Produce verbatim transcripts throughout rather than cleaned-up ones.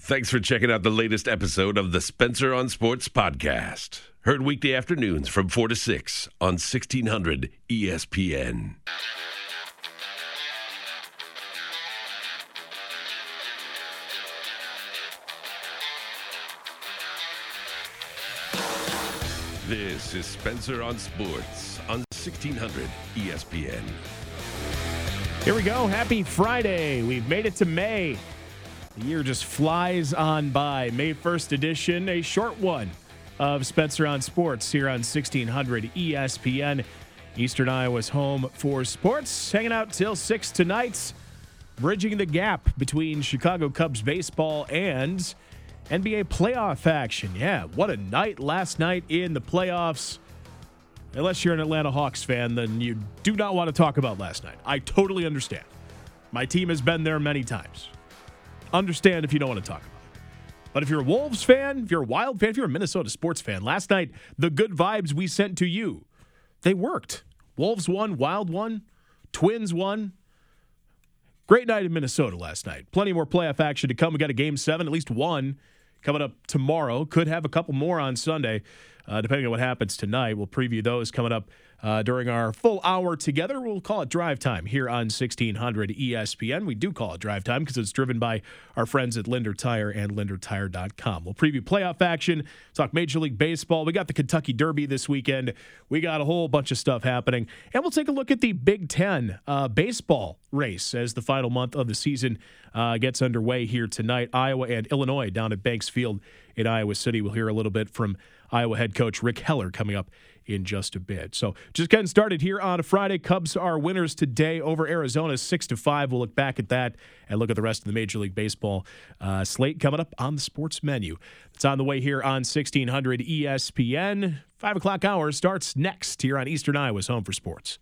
Thanks for checking out the latest episode of the Spencer on Sports podcast. Heard weekday afternoons from four to six on sixteen hundred E S P N. This is Spencer on Sports on sixteen hundred E S P N. Here we go. Happy Friday. We've made it to May. The year just flies on by. May first edition, a short one of Spencer on Sports here on sixteen hundred E S P N. Eastern Iowa's home for sports. Hanging out till six tonight. Bridging the gap between Chicago Cubs baseball and N B A playoff action. Yeah, what a night last night in the playoffs. Unless you're an Atlanta Hawks fan, then you do not want to talk about last night. I totally understand. My team has been there many times. Understand if you don't want to talk about it. But if you're a Wolves fan, if you're a Wild fan, if you're a Minnesota sports fan, last night, the good vibes we sent to you, they worked. Wolves won, Wild won, Twins won. Great night in Minnesota last night. Plenty more playoff action to come. We got a game seven, at least one, coming up tomorrow. Could have a couple more on Sunday, uh, depending on what happens tonight. We'll preview those coming up uh, during our full hour together. We'll call it Drive Time here on sixteen hundred E S P N. We do call it Drive Time because it's driven by our friends at Linder Tire and linder tire dot com. We'll preview playoff action, talk Major League Baseball. We got the Kentucky Derby this weekend. We got a whole bunch of stuff happening. And we'll take a look at the Big Ten uh, baseball race as the final month of the season uh, gets underway here tonight. Iowa and Illinois down at Banks Field in Iowa City. We'll hear a little bit from Iowa head coach Rick Heller coming up in just a bit. So just getting started here on a Friday. Cubs are winners today over Arizona, six to five. We'll look back at that and look at the rest of the Major League Baseball uh, slate coming up on the sports menu. It's on the way here on sixteen hundred E S P N. Five o'clock hour starts next here on Eastern Iowa's Home for Sports.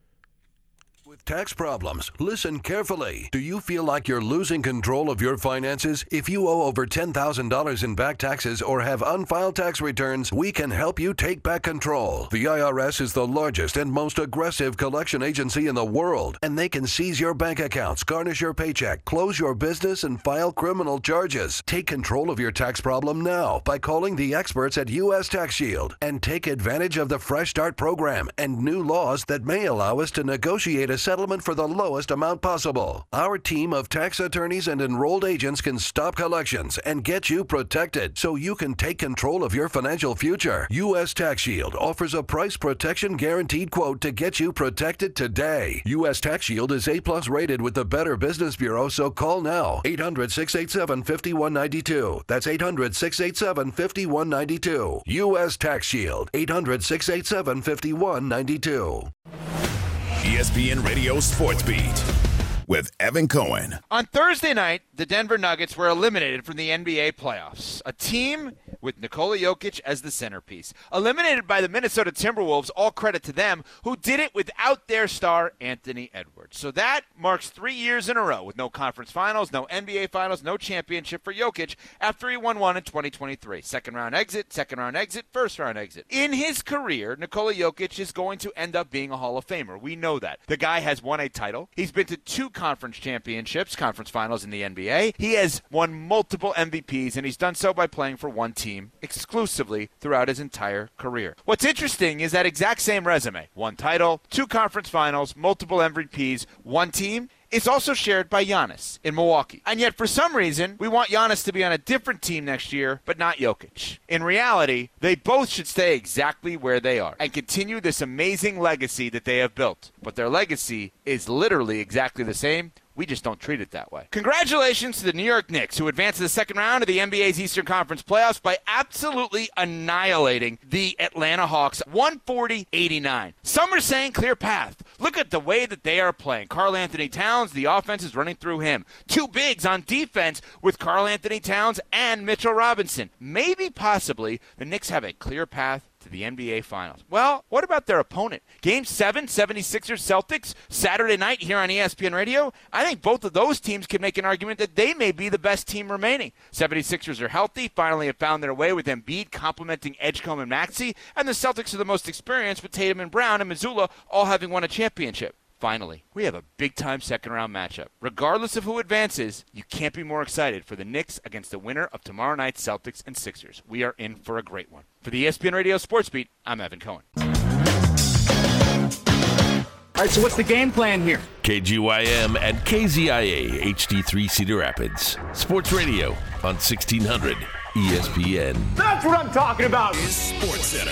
Tax problems. Listen carefully. Do you feel like you're losing control of your finances? If you owe over ten thousand dollars in back taxes or have unfiled tax returns, we can help you take back control. The I R S is the largest and most aggressive collection agency in the world, and they can seize your bank accounts, garnish your paycheck, close your business, and file criminal charges. Take control of your tax problem now by calling the experts at U S Tax Shield and take advantage of the Fresh Start program and new laws that may allow us to negotiate a settlement for the lowest amount possible. Our team of tax attorneys and enrolled agents can stop collections and get you protected so you can take control of your financial future. U S Tax Shield offers a price protection guaranteed quote to get you protected today. U S Tax Shield is A plus rated with the Better Business Bureau, so call now. eight hundred, six eight seven, five one nine two. That's eight hundred, six eight seven, five one nine two. U S Tax Shield. eight hundred, six eight seven, five one nine two. E S P N Radio Sports Beat with Evan Cohen. On Thursday night, the Denver Nuggets were eliminated from the N B A playoffs. A team with Nikola Jokic as the centerpiece. Eliminated by the Minnesota Timberwolves, all credit to them, who did it without their star, Anthony Edwards. So that marks three years in a row with no conference finals, no N B A finals, no championship for Jokic after he won one in twenty twenty-three. Second round exit, second round exit, first round exit. In his career, Nikola Jokic is going to end up being a Hall of Famer. We know that. The guy has won a title. He's been to two conference championships, conference finals in the N B A. He has won multiple M V Ps, and he's done so by playing for one team exclusively throughout his entire career. What's interesting is that exact same resume. One title, two conference finals, multiple M V Ps, one team. It's also shared by Giannis in Milwaukee. And yet, for some reason, we want Giannis to be on a different team next year, but not Jokic. In reality, they both should stay exactly where they are and continue this amazing legacy that they have built. But their legacy is literally exactly the same. We just don't treat it that way. Congratulations to the New York Knicks, who advanced to the second round of the N B A's Eastern Conference playoffs by absolutely annihilating the Atlanta Hawks, one forty eighty-nine. Some are saying clear path. Look at the way that they are playing. Karl Anthony Towns, the offense is running through him. Two bigs on defense with Karl Anthony Towns and Mitchell Robinson. Maybe, possibly, the Knicks have a clear path to the N B A Finals. Well, what about their opponent? Game seven, seventy-sixers Celtics, Saturday night here on E S P N Radio. I think both of those teams can make an argument that they may be the best team remaining. seventy-sixers are healthy, finally have found their way with Embiid complementing Edgecombe and Maxey, and the Celtics are the most experienced with Tatum and Brown and Mazzulla all having won a championship. Finally, we have a big-time second-round matchup. Regardless of who advances, you can't be more excited for the Knicks against the winner of tomorrow night's Celtics and Sixers. We are in for a great one. For the E S P N Radio Sports Beat, I'm Evan Cohen. All right, so what's the game plan here? K G Y M and K Z I A H D three Cedar Rapids. Sports Radio on sixteen hundred E S P N. That's what I'm talking about. Sports Center.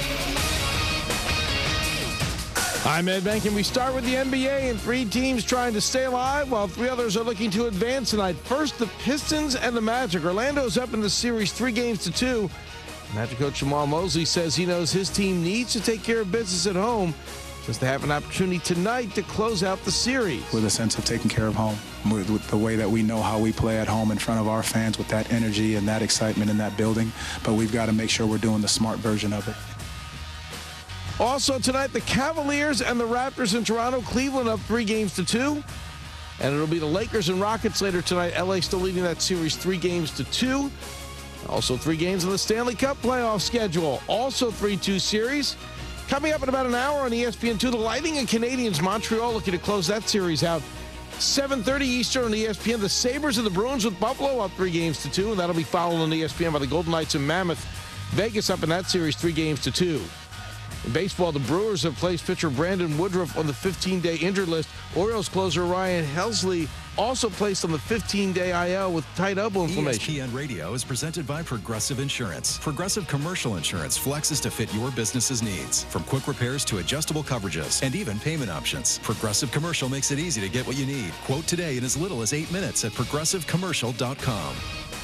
I'm Ed Bank, and we start with the N B A and three teams trying to stay alive while three others are looking to advance tonight. First, the Pistons and the Magic. Orlando's up in the series three games to two. Magic coach Jamal Mosley says he knows his team needs to take care of business at home since they have an opportunity tonight to close out the series. With a sense of taking care of home, with, with the way that we know how we play at home in front of our fans, with that energy and that excitement in that building. But we've got to make sure we're doing the smart version of it. Also tonight, the Cavaliers and the Raptors in Toronto. Cleveland up three games to two. And it'll be the Lakers and Rockets later tonight. L A still leading that series three games to two. Also three games in the Stanley Cup playoff schedule. Also three two series. Coming up in about an hour on E S P N two, the Lightning and Canadiens. Montreal looking to close that series out. seven thirty Eastern on E S P N. The Sabres and the Bruins with Buffalo up three games to two. And that'll be followed on E S P N by the Golden Knights and Mammoth. Vegas up in that series three games to two. In baseball, the Brewers have placed pitcher Brandon Woodruff on the fifteen-day injured list. Orioles closer Ryan Helsley also placed on the fifteen-day I L with tight elbow inflammation. E S P N Radio is presented by Progressive Insurance. Progressive Commercial Insurance flexes to fit your business's needs. From quick repairs to adjustable coverages and even payment options. Progressive Commercial makes it easy to get what you need. Quote today in as little as eight minutes at progressive commercial dot com.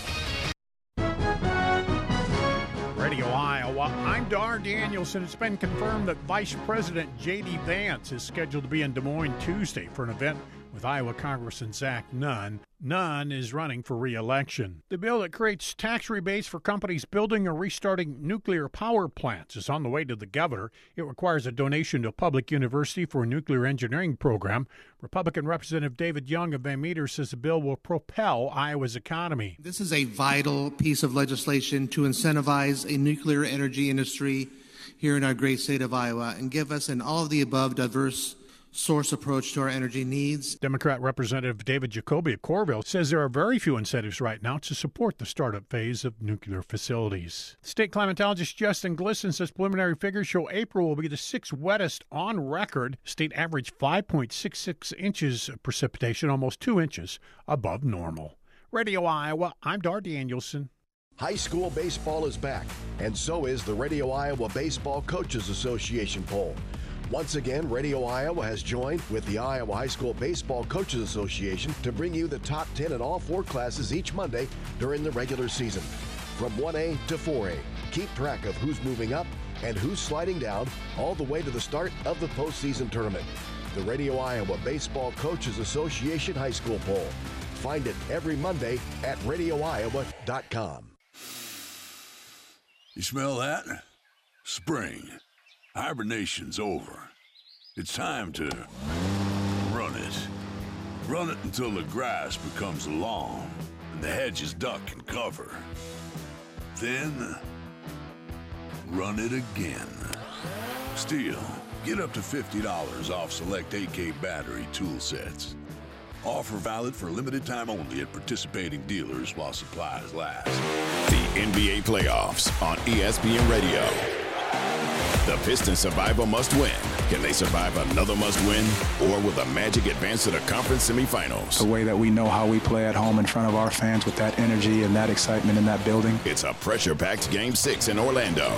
Radio Iowa, I'm Dar Danielson. It's been confirmed that Vice President J D. Vance is scheduled to be in Des Moines Tuesday for an event with Iowa Congressman Zach Nunn. Nunn is running for re-election. The bill that creates tax rebates for companies building or restarting nuclear power plants is on the way to the governor. It requires a donation to a public university for a nuclear engineering program. Republican Representative David Young of Van Meter says the bill will propel Iowa's economy. This is a vital piece of legislation to incentivize a nuclear energy industry here in our great state of Iowa and give us an all-of-the-above diverse source approach to our energy needs. Democrat Representative David Jacoby of Corville says there are very few incentives right now to support the startup phase of nuclear facilities. State climatologist Justin Glisson says preliminary figures show April will be the sixth wettest on record. State averaged five point six six inches of precipitation, almost two inches above normal. Radio Iowa, I'm Dar Danielson. High school baseball is back, and so is the Radio Iowa Baseball Coaches Association poll. Once again, Radio Iowa has joined with the Iowa High School Baseball Coaches Association to bring you the top ten in all four classes each Monday during the regular season. From one A to four A, keep track of who's moving up and who's sliding down all the way to the start of the postseason tournament. The Radio Iowa Baseball Coaches Association High School poll. Find it every Monday at radio iowa dot com. You smell that? Spring. Hibernation's over. It's time to run it. Run it until the grass becomes long and the hedges duck and cover. Then, run it again. Still, get up to fifty dollars off select A K battery tool sets. Offer valid for a limited time only at participating dealers while supplies last. The N B A playoffs on E S P N Radio. The Pistons survive a must-win. Can they survive another must-win? Or will the Magic advance to the conference semifinals? The way that we know how we play at home in front of our fans, with that energy and that excitement in that building. It's a pressure-packed Game six in Orlando.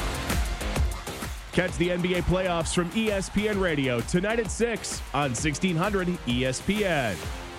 Catch the N B A playoffs from E S P N Radio tonight at six on sixteen hundred E S P N.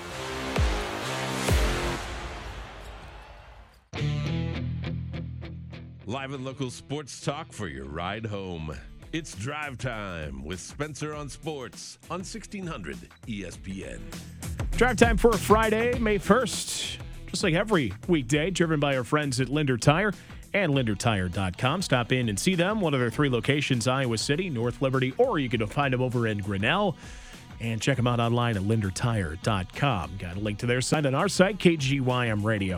Live and local sports talk for your ride home. It's Drive Time with Spencer on Sports on sixteen hundred E S P N. Drive Time for Friday, May first. Just like every weekday, driven by our friends at Linder Tire and linder tire dot com. Stop in and see them. One of their three locations, Iowa City, North Liberty, or you can find them over in Grinnell. And check them out online at linder tire dot com. Got a link to their site on our site, K G Y M Radio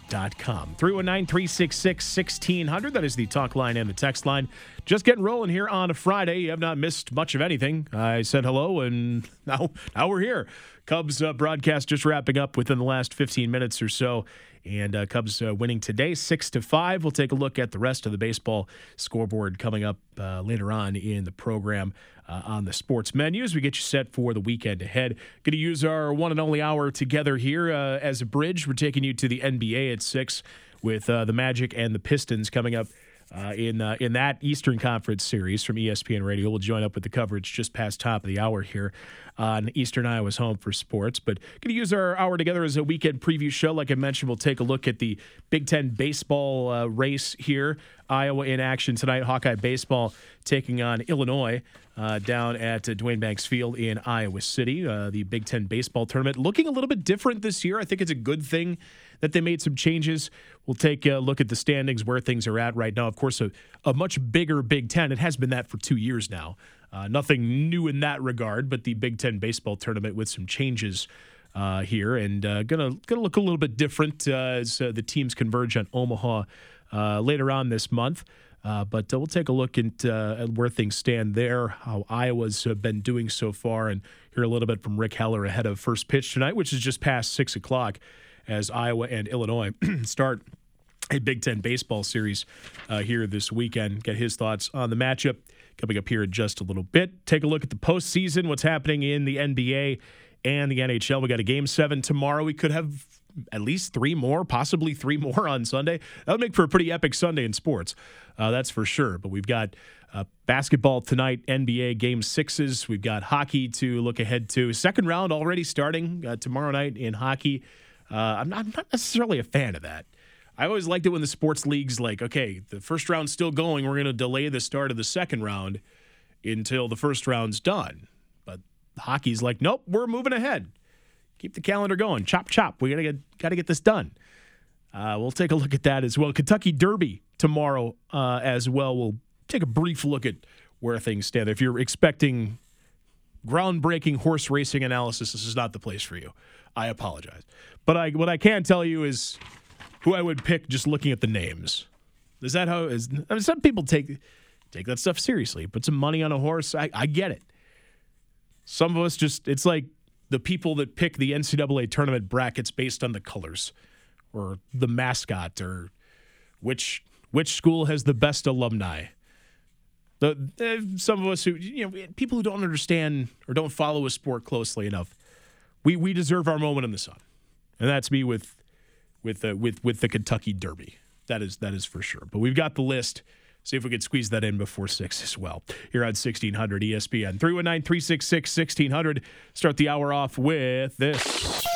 dot com. three one nine, three six six, one six zero zero. That is the talk line and the text line. Just getting rolling here on a Friday. You have not missed much of anything. I said hello, and now, now we're here. Cubs uh, broadcast just wrapping up within the last fifteen minutes or so. And uh, Cubs uh, winning today, six to five. We'll take a look at the rest of the baseball scoreboard coming up uh, later on in the program uh, on the sports menus. We get you set for the weekend ahead. Going to use our one and only hour together here uh, as a bridge. We're taking you to the N B A at six with uh, the Magic and the Pistons coming up uh, in uh, in that Eastern Conference series from E S P N Radio. We'll join up with the coverage just past top of the hour here on Eastern Iowa's Home for Sports. But going to use our hour together as a weekend preview show. Like I mentioned, we'll take a look at the Big Ten baseball uh, race here. Iowa in action tonight. Hawkeye baseball taking on Illinois uh, down at uh, Dwayne Banks Field in Iowa City. Uh, the Big Ten baseball tournament looking a little bit different this year. I think it's a good thing that they made some changes. We'll take a look at the standings, where things are at right now. Of course, a, a much bigger Big Ten. It has been that for two years now. Uh, nothing new in that regard, but the Big Ten baseball tournament with some changes uh, here, and uh, gonna gonna look a little bit different uh, as uh, the teams converge on Omaha uh, later on this month. Uh, but uh, we'll take a look at, uh, at where things stand there, how Iowa's uh, been doing so far, and hear a little bit from Rick Heller ahead of first pitch tonight, which is just past six o'clock, as Iowa and Illinois start a Big Ten baseball series uh, here this weekend. Get his thoughts on the matchup coming up here in just a little bit. Take a look at the postseason, what's happening in the N B A and the N H L. We got a game seven tomorrow. We could have at least three more, possibly three more on Sunday. That would make for a pretty epic Sunday in sports, uh, that's for sure. But we've got uh, basketball tonight, N B A game sixes. We've got hockey to look ahead to. Second round already starting uh, tomorrow night in hockey. Uh, I'm, not, I'm not necessarily a fan of that. I always liked it when the sports leagues like, okay, the first round's still going. We're going to delay the start of the second round until the first round's done. But hockey's like, nope, we're moving ahead. Keep the calendar going. Chop, chop. We gotta get gotta get this done. Uh, we'll take a look at that as well. Kentucky Derby tomorrow uh, as well. We'll take a brief look at where things stand. If you're expecting groundbreaking horse racing analysis, this is not the place for you. I apologize. But I, what I can tell you is who I would pick just looking at the names. Is that how it is? I mean, some people take take that stuff seriously. Put some money on a horse. I, I get it. Some of us just, it's like the people that pick the N C double A tournament brackets based on the colors or the mascot or which which school has the best alumni. The uh, some of us who, you know, people who don't understand or don't follow a sport closely enough, we we deserve our moment in the sun, and that's me with with uh, with with the Kentucky Derby. That is that is for sure. But we've got the list. See if we could squeeze that in before six as well. Here on sixteen hundred E S P N. three one nine, three six six, sixteen hundred. Start the hour off with this.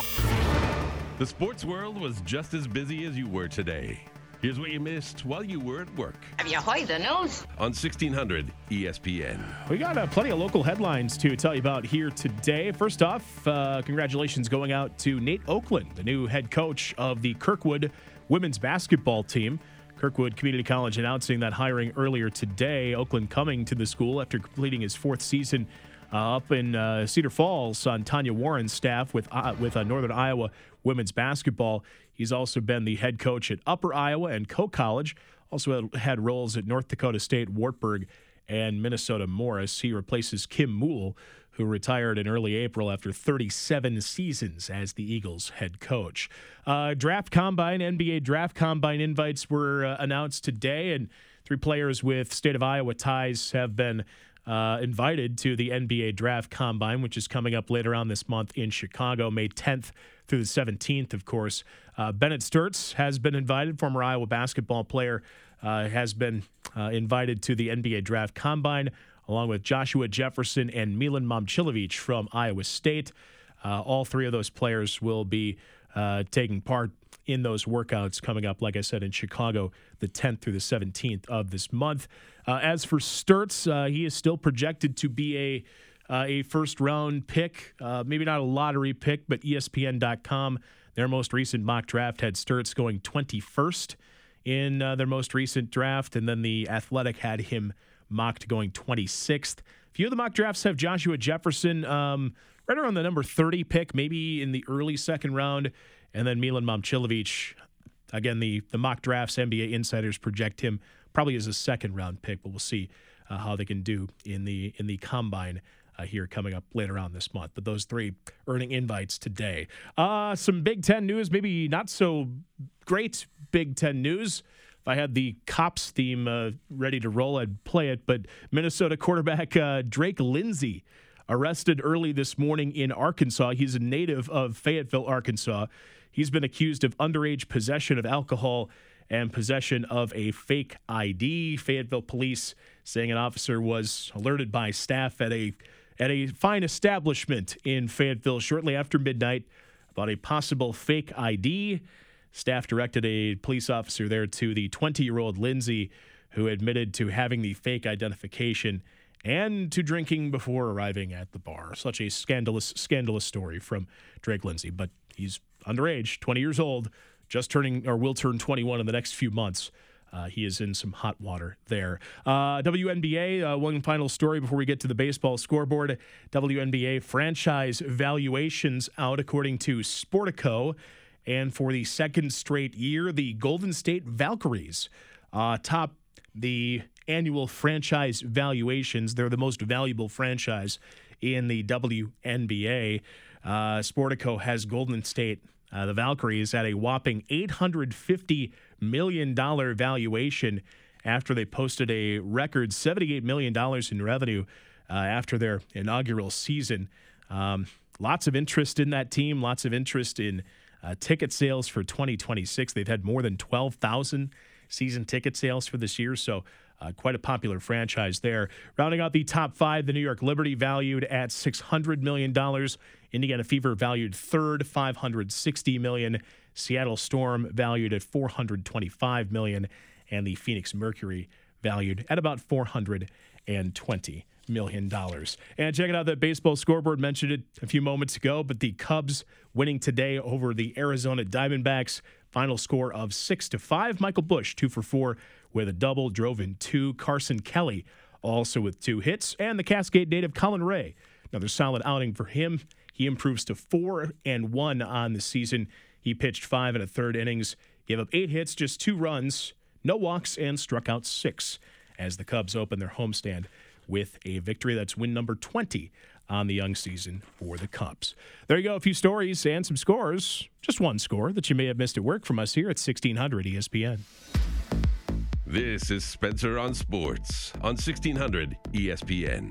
The sports world was just as busy as you were today. Here's what you missed while you were at work. Have you heard the news? On sixteen hundred E S P N. We got uh, plenty of local headlines to tell you about here today. First off, uh, congratulations going out to Nate Oakland, the new head coach of the Kirkwood women's basketball team. Kirkwood Community College announcing that hiring earlier today. Oakland coming to the school after completing his fourth season uh, up in uh, Cedar Falls on Tanya Warren's staff with uh, with uh, Northern Iowa women's basketball. He's also been the head coach at Upper Iowa and Coe College. Also had, had roles at North Dakota State, Wartburg, and Minnesota Morris. He replaces Kim Moole, who retired in early April after thirty-seven seasons as the Eagles head coach. Uh, draft Combine, N B A Draft Combine invites were uh, announced today, and three players with state of Iowa ties have been uh, invited to the N B A Draft Combine, which is coming up later on this month in Chicago, May tenth through the seventeenth, of course. Uh, Bennett Sturtz has been invited, former Iowa basketball player, uh, has been uh, invited to the N B A Draft Combine, along with Joshua Jefferson and Milan Momcilovic from Iowa State. Uh, all three of those players will be uh, taking part in those workouts coming up, like I said, in Chicago, the tenth through the seventeenth of this month. Uh, as for Sturtz, uh, he is still projected to be a uh, a first-round pick, uh, maybe not a lottery pick, but E S P N dot com, their most recent mock draft had Sturtz going twenty-first in uh, their most recent draft, and then the Athletic had him mocked going twenty-sixth. A few of the mock drafts have Joshua Jefferson um, right around the number thirty pick, maybe in the early second round, and then Milan Momcilovic Again, the, the mock drafts, N B A insiders project him probably as a second-round pick, but we'll see uh, how they can do in the in the combine uh, here coming up later on this month. But those three earning invites today. Uh, some Big Ten news, maybe not so great Big Ten news. If I had the Cops theme uh, ready to roll, I'd play it. But Minnesota quarterback uh, Drake Lindsey arrested early this morning in Arkansas. He's a native of Fayetteville, Arkansas. He's been accused of underage possession of alcohol and possession of a fake I D. Fayetteville police saying an officer was alerted by staff at a at a fine establishment in Fayetteville shortly after midnight about a possible fake I D. Staff directed a police officer there to the twenty-year-old Lindsey, who admitted to having the fake identification and to drinking before arriving at the bar. Such a scandalous, scandalous story from Drake Lindsey. But he's underage, twenty years old, just turning or will turn twenty-one in the next few months. Uh, he is in some hot water there. Uh, W N B A, uh, one final story before we get to the baseball scoreboard. W N B A franchise valuations out according to Sportico. And for the second straight year, the Golden State Valkyries uh, top the annual franchise valuations. They're the most valuable franchise in the W N B A. Uh, Sportico has Golden State, uh, the Valkyries, at a whopping eight hundred fifty million dollars valuation after they posted a record seventy-eight million dollars in revenue uh, after their inaugural season. Um, lots of interest in that team, lots of interest in uh, ticket sales for twenty twenty-six. They've had more than twelve thousand season ticket sales for this year, so Uh, quite a popular franchise there. Rounding out the top five, the New York Liberty valued at six hundred million dollars. Indiana Fever valued third, five hundred sixty million dollars. Seattle Storm valued at four hundred twenty-five million dollars. And the Phoenix Mercury valued at about four hundred twenty million dollars. And check it out, the baseball scoreboard, mentioned it a few moments ago, but the Cubs winning today over the Arizona Diamondbacks. Final score of six to five. Michael Busch, two for four with a double, drove in two. Carson Kelly also with two hits. And the Cascade native Colin Ray, another solid outing for him. He improves to four and one on the season. He pitched five and a third innings, gave up eight hits, just two runs, no walks, and struck out six as the Cubs open their homestand with a victory. That's win number twenty on the young season for the Cubs. There you go, a few stories and some scores. Just one score that you may have missed at work from us here at sixteen hundred E S P N. This is Spencer on Sports on sixteen hundred E S P N.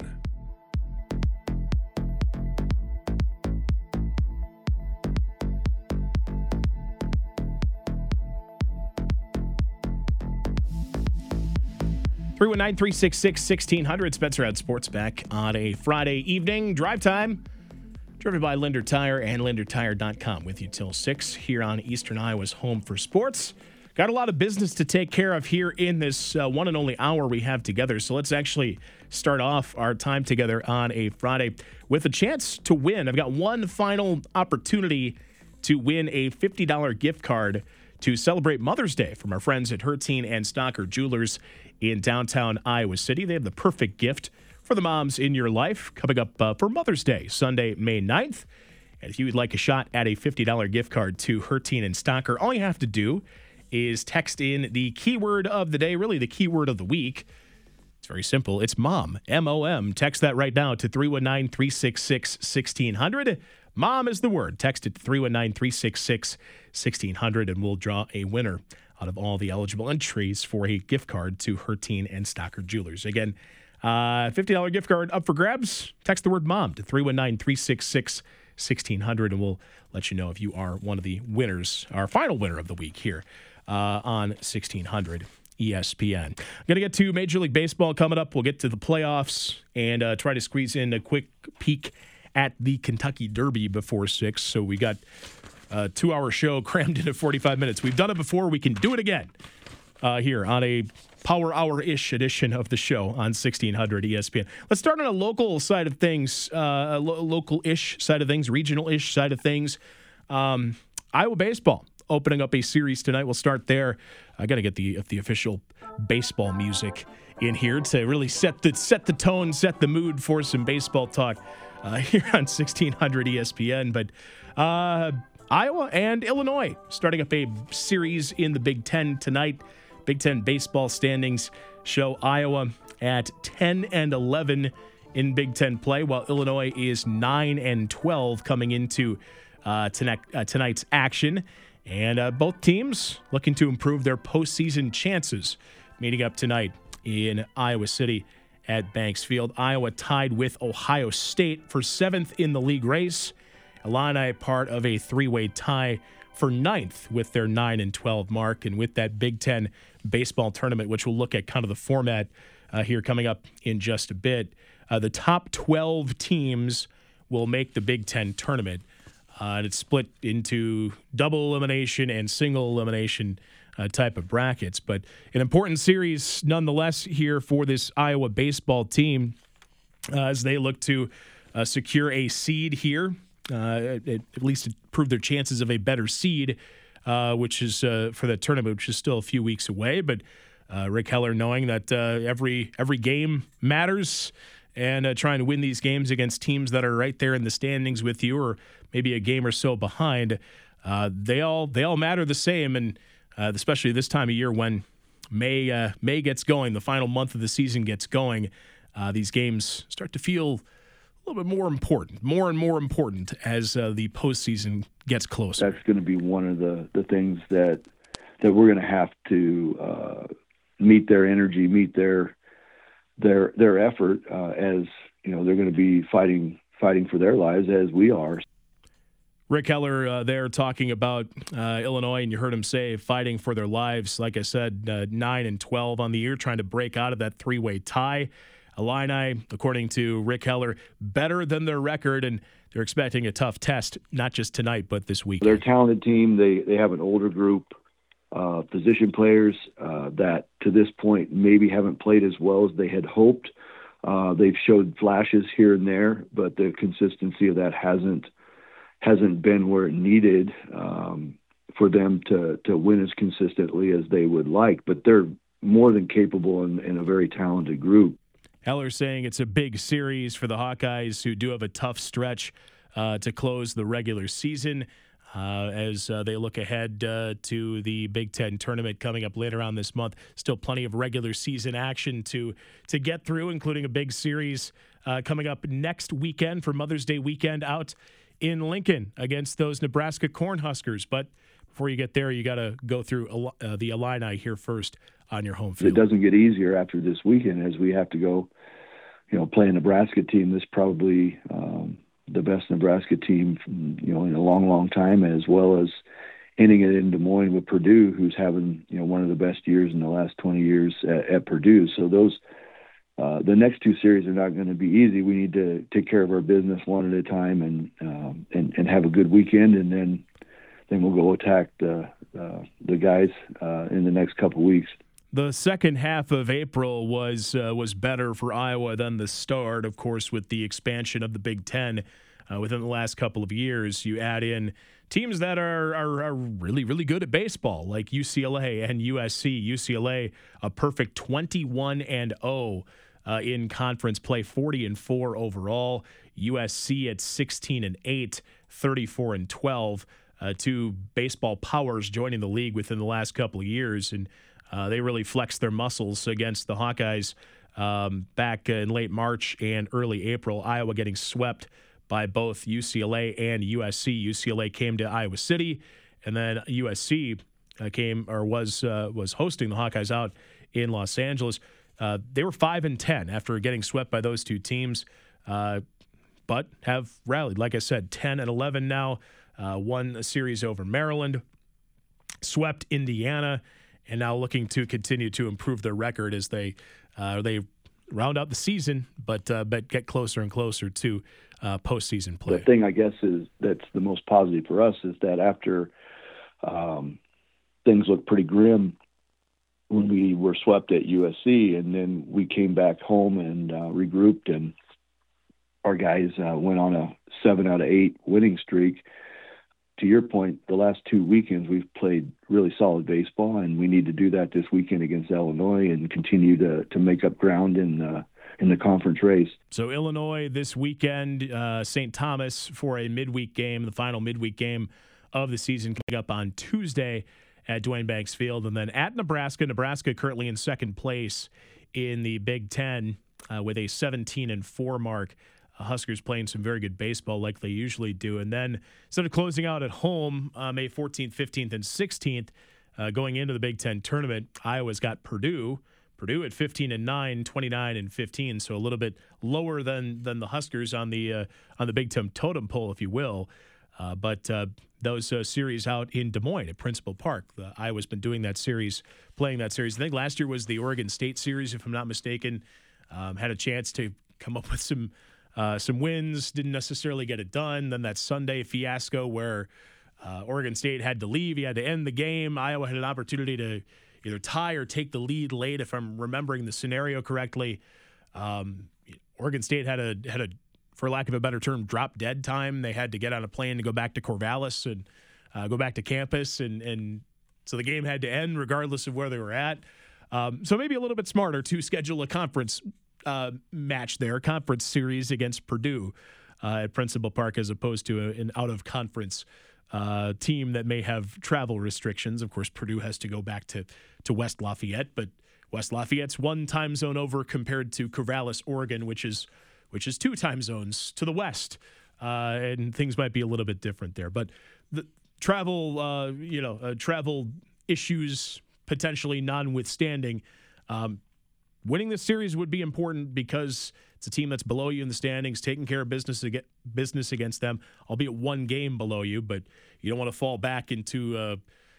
three one nine, three six six, one six zero zero. Spencer on Sports back on a Friday evening. Drive time driven by Linder Tire and linder tire dot com with you till six here on Eastern Iowa's Home for Sports. Got a lot of business to take care of here in this uh, one and only hour we have together. So let's actually start off our time together on a Friday with a chance to win. I've got one final opportunity to win a fifty dollars gift card to celebrate Mother's Day from our friends at Hertine and Stocker Jewelers in downtown Iowa City. They have the perfect gift for the moms in your life coming up uh, for Mother's Day, Sunday, May ninth. And if you would like a shot at a fifty dollars gift card to Hertine and Stocker, all you have to do is text in the keyword of the day, really the keyword of the week. It's very simple. It's mom, M O M. Text that right now to three one nine, three six six, one six zero zero. Mom is the word. Text it to three one nine, three six six, one six zero zero, and we'll draw a winner out of all the eligible entries for a gift card to Hertine and Stocker Jewelers. Again, uh, fifty dollars gift card up for grabs. Text the word mom to three one nine, three six six, one six zero zero, and we'll let you know if you are one of the winners, our final winner of the week here uh, on sixteen hundred E S P N. I'm going to get to Major League Baseball coming up. We'll get to the playoffs and uh, try to squeeze in a quick peek at the Kentucky Derby before six. So we got a two-hour show crammed into forty-five minutes. We've done it before. We can do it again uh, here on a power hour-ish edition of the show on sixteen hundred E S P N. Let's start on a local side of things, uh, a lo- local-ish side of things, regional-ish side of things. Um, Iowa baseball opening up a series tonight. We'll start there. I got to get the the official baseball music in here to really set the set the tone, set the mood for some baseball talk uh, here on sixteen hundred E S P N. But uh, Iowa and Illinois starting up a series in the Big Ten tonight. Big Ten baseball standings show Iowa at ten and eleven in Big Ten play, while Illinois is nine and twelve coming into uh, tonight, uh, tonight's action. And uh, both teams looking to improve their postseason chances, meeting up tonight in Iowa City at Banks Field. Iowa tied with Ohio State for seventh in the league race. Illini part of a three-way tie for ninth with their nine and twelve mark. And with that Big Ten baseball tournament, which we'll look at kind of the format uh, here coming up in just a bit, uh, the top twelve teams will make the Big Ten tournament. Uh, and it's split into double elimination and single elimination uh, type of brackets. But an important series nonetheless here for this Iowa baseball team uh, as they look to uh, secure a seed here, uh, at, at least improve their chances of a better seed, uh, which is uh, for the tournament, which is still a few weeks away. But uh, Rick Heller knowing that uh, every every game matters, and uh, trying to win these games against teams that are right there in the standings with you, or maybe a game or so behind. Uh, they all they all matter the same, and uh, especially this time of year when May uh, May gets going, the final month of the season gets going. Uh, these games start to feel a little bit more important, more and more important as uh, the postseason gets closer. That's going to be one of the, the things that that we're going to have to uh, meet their energy, meet their their their effort uh, as you know they're going to be fighting fighting for their lives as we are. Rick Heller uh, there talking about uh, Illinois, and you heard him say fighting for their lives. Like I said, uh, nine and twelve on the year, trying to break out of that three-way tie. Illini, according to Rick Heller, better than their record, and they're expecting a tough test, not just tonight, but this weekend. They're a talented team. They they have an older group, uh, position players uh, that to this point maybe haven't played as well as they had hoped. Uh, they've showed flashes here and there, but the consistency of that hasn't hasn't been where it needed um, for them to to win as consistently as they would like. But they're more than capable and, and a very talented group. Heller saying it's a big series for the Hawkeyes, who do have a tough stretch uh, to close the regular season uh, as uh, they look ahead uh, to the Big Ten tournament coming up later on this month. Still plenty of regular season action to to get through, including a big series uh, coming up next weekend for Mother's Day weekend out in Lincoln against those Nebraska Cornhuskers. But before you get there, you got to go through uh, the Illini here first on your home field. It doesn't get easier after this weekend as we have to go, you know, play a Nebraska team. This is probably um, the best Nebraska team, you know, in a long, long time, as well as ending it in Des Moines with Purdue, who's having, you know, one of the best years in the last twenty years at, at Purdue. So those, uh, the next two series are not going to be easy. We need to take care of our business one at a time and um, and, and have a good weekend, and then then we'll go attack the uh, the guys uh, in the next couple of weeks. The second half of April was uh, was better for Iowa than the start, of course, with the expansion of the Big Ten uh, within the last couple of years. You add in teams that are, are are really, really good at baseball, like U C L A and U S C. U C L A, a perfect twenty-one and oh uh, in conference play, forty and four overall. U S C at sixteen and eight, thirty-four and twelve. Uh, two baseball powers joining the league within the last couple of years, and Uh, they really flexed their muscles against the Hawkeyes um, back in late March and early April. Iowa getting swept by both U C L A and U S C. U C L A came to Iowa City, and then U S C uh, came or was uh, was hosting the Hawkeyes out in Los Angeles. Uh, they were five and ten after getting swept by those two teams, uh, but have rallied. Like I said, ten and eleven now. Uh, won a series over Maryland, swept Indiana, and now looking to continue to improve their record as they uh, they round out the season, but uh, but get closer and closer to uh, postseason play. The thing I guess is that's the most positive for us is that after um, things looked pretty grim when we were swept at U S C, and then we came back home and uh, regrouped, and our guys uh, went on a seven out of eight winning streak. To your point, the last two weekends we've played really solid baseball, and we need to do that this weekend against Illinois and continue to to make up ground in uh, in the conference race. So Illinois this weekend, uh, Saint Thomas for a midweek game, the final midweek game of the season coming up on Tuesday at Dwayne Banks Field. And then at Nebraska, Nebraska currently in second place in the Big Ten uh, with a seventeen and four mark. Uh, Huskers playing some very good baseball like they usually do. And then instead of closing out at home uh, May fourteenth, fifteenth, and sixteenth, uh, going into the Big Ten tournament, Iowa's got Purdue. Purdue at fifteen and nine, twenty-nine and fifteen, so a little bit lower than than the Huskers on the uh, on the Big Ten totem pole, if you will. Uh, but uh, those uh, series out in Des Moines at Principal Park, the, Iowa's been doing that series, playing that series. I think last year was the Oregon State series, if I'm not mistaken. Um, had a chance to come up with some uh, some wins, didn't necessarily get it done. Then that Sunday fiasco where uh, Oregon State had to leave, he had to end the game. Iowa had an opportunity to either tie or take the lead late, if I'm remembering the scenario correctly. Um, Oregon State had a had a, for lack of a better term, drop dead time. They had to get on a plane to go back to Corvallis and uh, go back to campus, and and so the game had to end regardless of where they were at. Um, so maybe a little bit smarter to schedule a conference uh, match there, conference series against Purdue uh, at Principal Park, as opposed to a, an out-of-conference uh, team that may have travel restrictions. Of course, Purdue has to go back to, to West Lafayette, but West Lafayette's one time zone over compared to Corvallis, Oregon, which is which is two time zones to the west, uh, and things might be a little bit different there. But the travel, uh, you know, uh, travel issues potentially notwithstanding, um, winning this series would be important because it's a team that's below you in the standings, taking care of business ag- business against them, albeit one game below you, but you don't want to fall back into a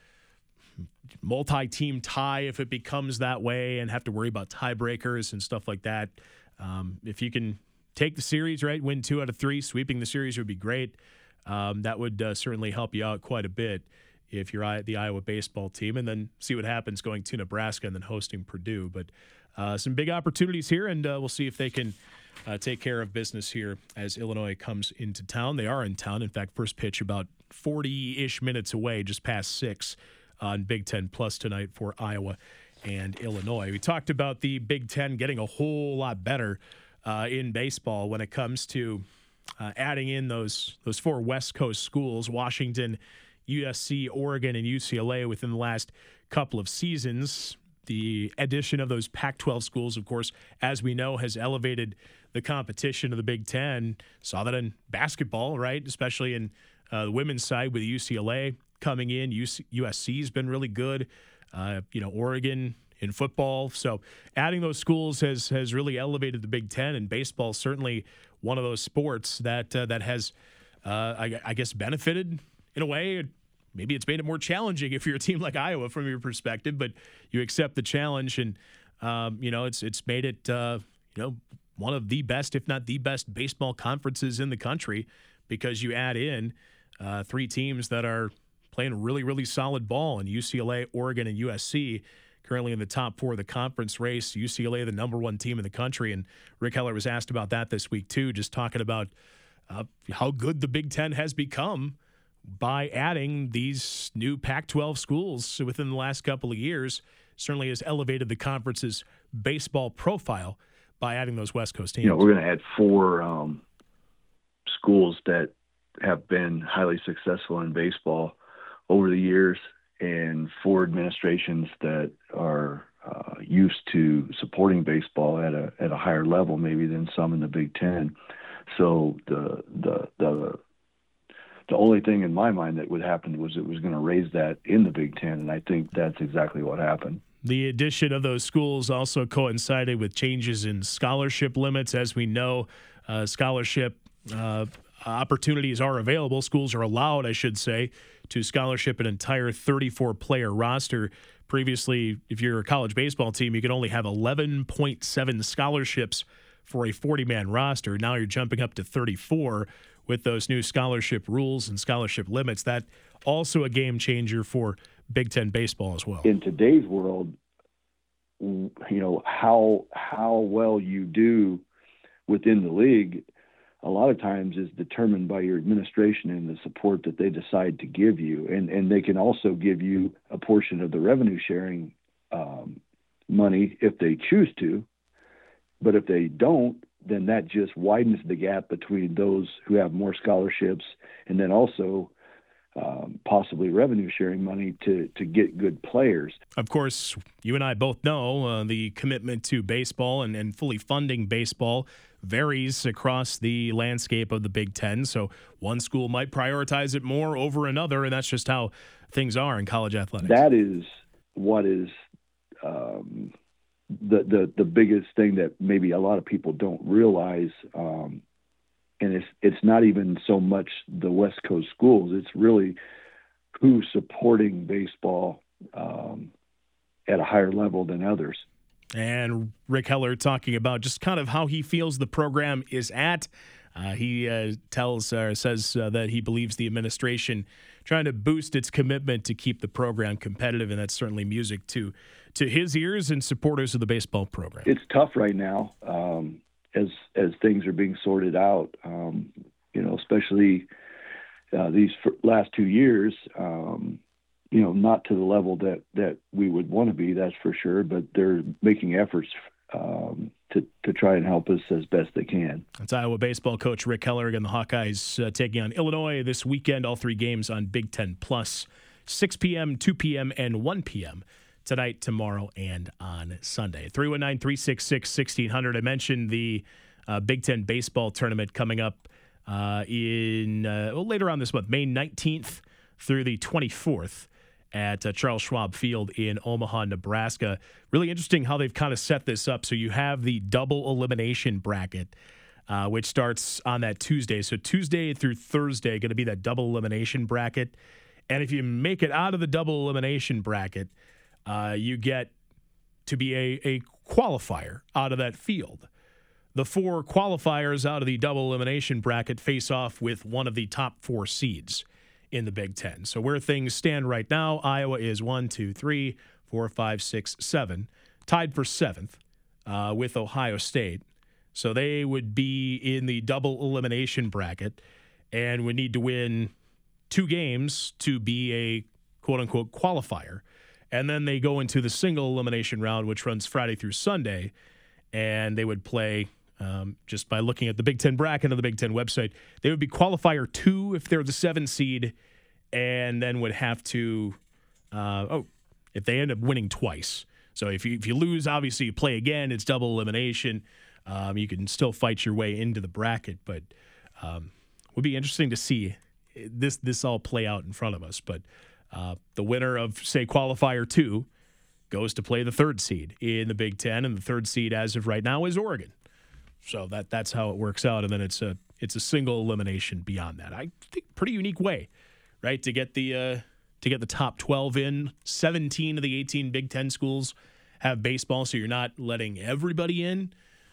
multi-team tie if it becomes that way and have to worry about tiebreakers and stuff like that. Um, if you can take the series, right, win two out of three, sweeping the series would be great. Um, that would uh, certainly help you out quite a bit if you're the Iowa baseball team, and then see what happens going to Nebraska and then hosting Purdue. But uh, some big opportunities here, and uh, we'll see if they can uh, take care of business here as Illinois comes into town. They are in town. In fact, first pitch about forty-ish minutes away, just past six on Big Ten Plus tonight for Iowa and Illinois. We talked about the Big Ten getting a whole lot better uh, in baseball when it comes to uh, adding in those those four West Coast schools, Washington, U S C, Oregon, and U C L A within the last couple of seasons. The addition of those Pac twelve schools, of course, as we know, has elevated the competition of the Big Ten. Saw that in basketball, right? Especially in uh, the women's side with U C L A coming in. U S C's been really good. Uh, you know, Oregon in football. So adding those schools has has really elevated the Big Ten, and baseball is certainly one of those sports that uh, that has, uh, I, I guess, benefited in a way. Maybe it's made it more challenging if you're a team like Iowa from your perspective, but you accept the challenge, and um, you know it's it's made it uh, you know one of the best, if not the best, baseball conferences in the country, because you add in uh, three teams that are playing really really solid ball, in U C L A, Oregon, and U S C. Currently in the top four of the conference race. U C L A, the number one team in the country, and Rick Heller was asked about that this week too, just talking about uh, how good the Big Ten has become by adding these new Pac twelve schools within the last couple of years. Certainly has elevated the conference's baseball profile by adding those West Coast teams. You know, we're going to add four um, schools that have been highly successful in baseball over the years, and four administrations that are uh, used to supporting baseball at a at a higher level maybe than some in the Big Ten. So the the the The only thing in my mind that would happen was it was going to raise that in the Big Ten, and I think that's exactly what happened. The addition of those schools also coincided with changes in scholarship limits. As we know, uh, scholarship uh, opportunities are available. Schools are allowed, I should say, to scholarship an entire thirty-four player roster. Previously, if you're a college baseball team, you could only have eleven point seven scholarships for a forty man roster. Now you're jumping up to thirty-four. With those new scholarship rules and scholarship limits. That also a game changer for Big Ten baseball as well. In today's world, you know, how how well you do within the league a lot of times is determined by your administration and the support that they decide to give you. And, and they can also give you a portion of the revenue sharing um, money if they choose to. But if they don't, then that just widens the gap between those who have more scholarships and then also um, possibly revenue sharing money to to get good players. Of course, you and I both know uh, the commitment to baseball and, and fully funding baseball varies across the landscape of the Big Ten. So one school might prioritize it more over another, and that's just how things are in college athletics. That is what is um, the, the the biggest thing that maybe a lot of people don't realize. Um, and it's it's not even so much the West Coast schools. It's really who's supporting baseball um, at a higher level than others. And Rick Heller talking about just kind of how he feels the program is at. Uh, he uh, tells or uh, says uh, that he believes the administration trying to boost its commitment to keep the program competitive, and that's certainly music to to his ears and supporters of the baseball program. It's tough right now um, as as things are being sorted out. Um, you know, especially uh, these last two years. Um, you know, not to the level that, that we would want to be, that's for sure, but they're making efforts um, to, to try and help us as best they can. That's Iowa baseball coach Rick Heller. Again, the Hawkeyes uh, taking on Illinois this weekend, all three games on Big Ten Plus, six p.m., two p.m., and one p.m. tonight, tomorrow, and on Sunday. three one nine, three six six, one six zero zero. I mentioned the uh, Big Ten baseball tournament coming up uh, in uh, well, later on this month, May nineteenth through the twenty-fourth. At uh, Charles Schwab Field in Omaha, Nebraska. Really interesting how they've kind of set this up. So you have the double elimination bracket, uh, which starts on that Tuesday. So Tuesday through Thursday, going to be that double elimination bracket. And if you make it out of the double elimination bracket, uh, you get to be a, a qualifier out of that field. The four qualifiers out of the double elimination bracket face off with one of the top four seeds in the Big Ten. So where things stand right now, Iowa is one, two, three, four, five, six, seven, tied for seventh uh, with Ohio State. So they would be in the double elimination bracket and would need to win two games to be a quote-unquote qualifier. And then they go into the single elimination round, which runs Friday through Sunday, and they would play um, just by looking at the Big Ten bracket on the Big Ten website, they would be qualifier two if they're the seven seed, and then would have to, uh, oh, if they end up winning twice. So if you if you lose, obviously you play again. It's double elimination. Um, you can still fight your way into the bracket, but um, would be interesting to see this this all play out in front of us. But uh, the winner of, say, qualifier two goes to play the third seed in the Big Ten, and the third seed as of right now is Oregon. So that that's how it works out, and then it's a it's a single elimination beyond that. I think pretty unique way, right, to get the uh, to get the top twelve in. seventeen of the eighteen Big Ten schools have baseball, so you're not letting everybody in.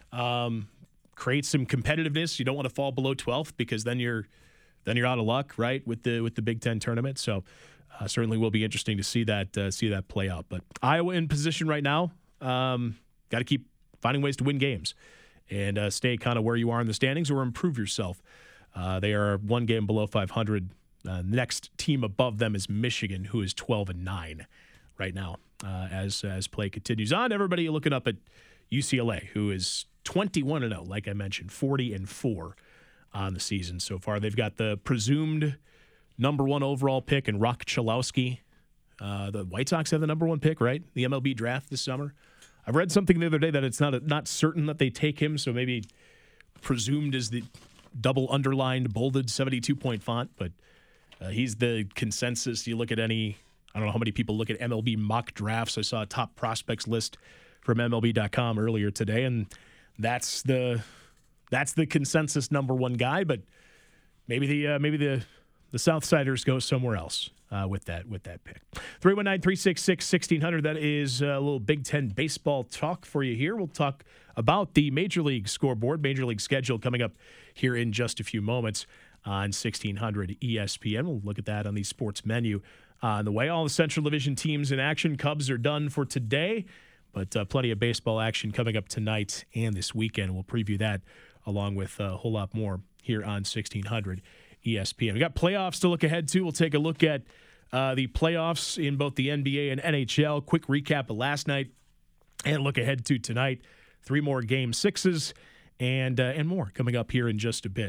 Um, create some competitiveness. You don't want to fall below twelfth because then you're then you're out of luck, right, with the with the Big Ten tournament. So uh, certainly will be interesting to see that uh, see that play out. But Iowa in position right now. Um, got to keep finding ways to win games and uh, stay kind of where you are in the standings or improve yourself. Uh, they are one game below five hundred. Uh, next team above them is Michigan, who is twelve and nine right now uh, as as play continues on. Everybody looking up at U C L A, who is twenty-one and oh, like I mentioned, forty and four on the season so far. They've got the presumed number one overall pick in Rock Chalowski. Uh, the White Sox have the number one pick, right? The M L B draft this summer. I've read something the other day that it's not a, not certain that they take him, so maybe presumed is the double underlined, bolded seventy-two point font, but uh, he's the consensus. You look at any, I don't know how many people look at M L B mock drafts. I saw a top prospects list from M L B dot com earlier today, and that's the that's the consensus number one guy. But maybe the uh, maybe the the Southsiders go somewhere else uh, with that with that pick. three one nine, three six six, one six zero zero. That is a little Big Ten baseball talk for you here. We'll talk about the Major League scoreboard, Major League schedule coming up here in just a few moments on sixteen hundred E S P N. We'll look at that on the sports menu on the way. All the Central Division teams in action. Cubs are done for today, but uh, plenty of baseball action coming up tonight and this weekend. We'll preview that along with a whole lot more here on sixteen hundred E S P N. We got playoffs to look ahead to. We'll take a look at uh, the playoffs in both the N B A and N H L. Quick recap of last night and look ahead to tonight. Three more game sixes and uh, and more coming up here in just a bit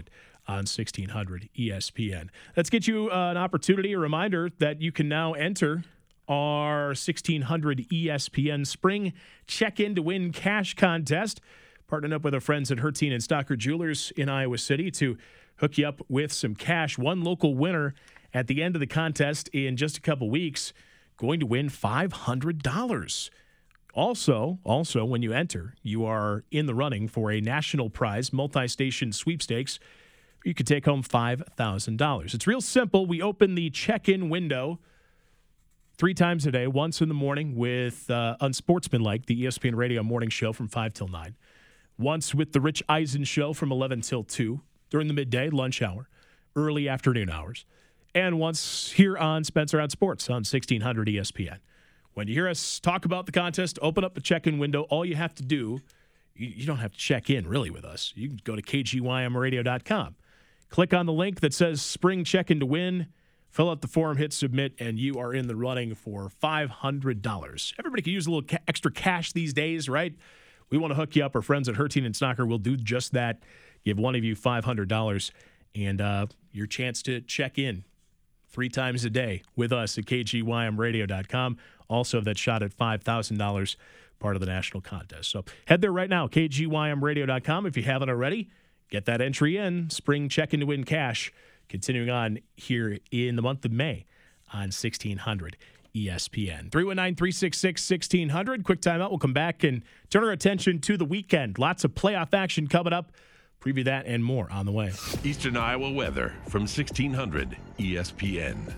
on sixteen hundred E S P N. Let's get you uh, an opportunity, a reminder that you can now enter our sixteen hundred E S P N Spring Check-In to Win Cash Contest. Partnering up with our friends at Hertine and Stocker Jewelers in Iowa City to hook you up with some cash. One local winner at the end of the contest in just a couple weeks going to win five hundred dollars. Also, also, when you enter, you are in the running for a national prize multi-station sweepstakes. You could take home five thousand dollars. It's real simple. We open the check-in window three times a day, once in the morning with uh, Unsportsmanlike, the E S P N Radio morning show from five till nine. Once with the Rich Eisen show from eleven till two, during the midday, lunch hour, early afternoon hours. And once here on Spencer on Sports on sixteen hundred E S P N. When you hear us talk about the contest, open up the check-in window. All you have to do, you, you don't have to check in really with us. You can go to K G Y M radio dot com. Click on the link that says Spring Check-In to Win. Fill out the form, hit submit, and you are in the running for five hundred dollars. Everybody can use a little ca- extra cash these days, right? We want to hook you up. Our friends at Hertine and Stocker will do just that. Give one of you five hundred dollars and uh, your chance to check in three times a day with us at K G Y M radio dot com. Also, that shot at five thousand dollars, part of the national contest. So head there right now, K G Y M radio dot com. If you haven't already, get that entry in. Spring Check-In to Win Cash. Continuing on here in the month of May on sixteen hundred E S P N. three one nine, three six six, one six hundred. Quick timeout. We'll come back and turn our attention to the weekend. Lots of playoff action coming up. Preview that and more on the way. Eastern Iowa weather from sixteen hundred E S P N.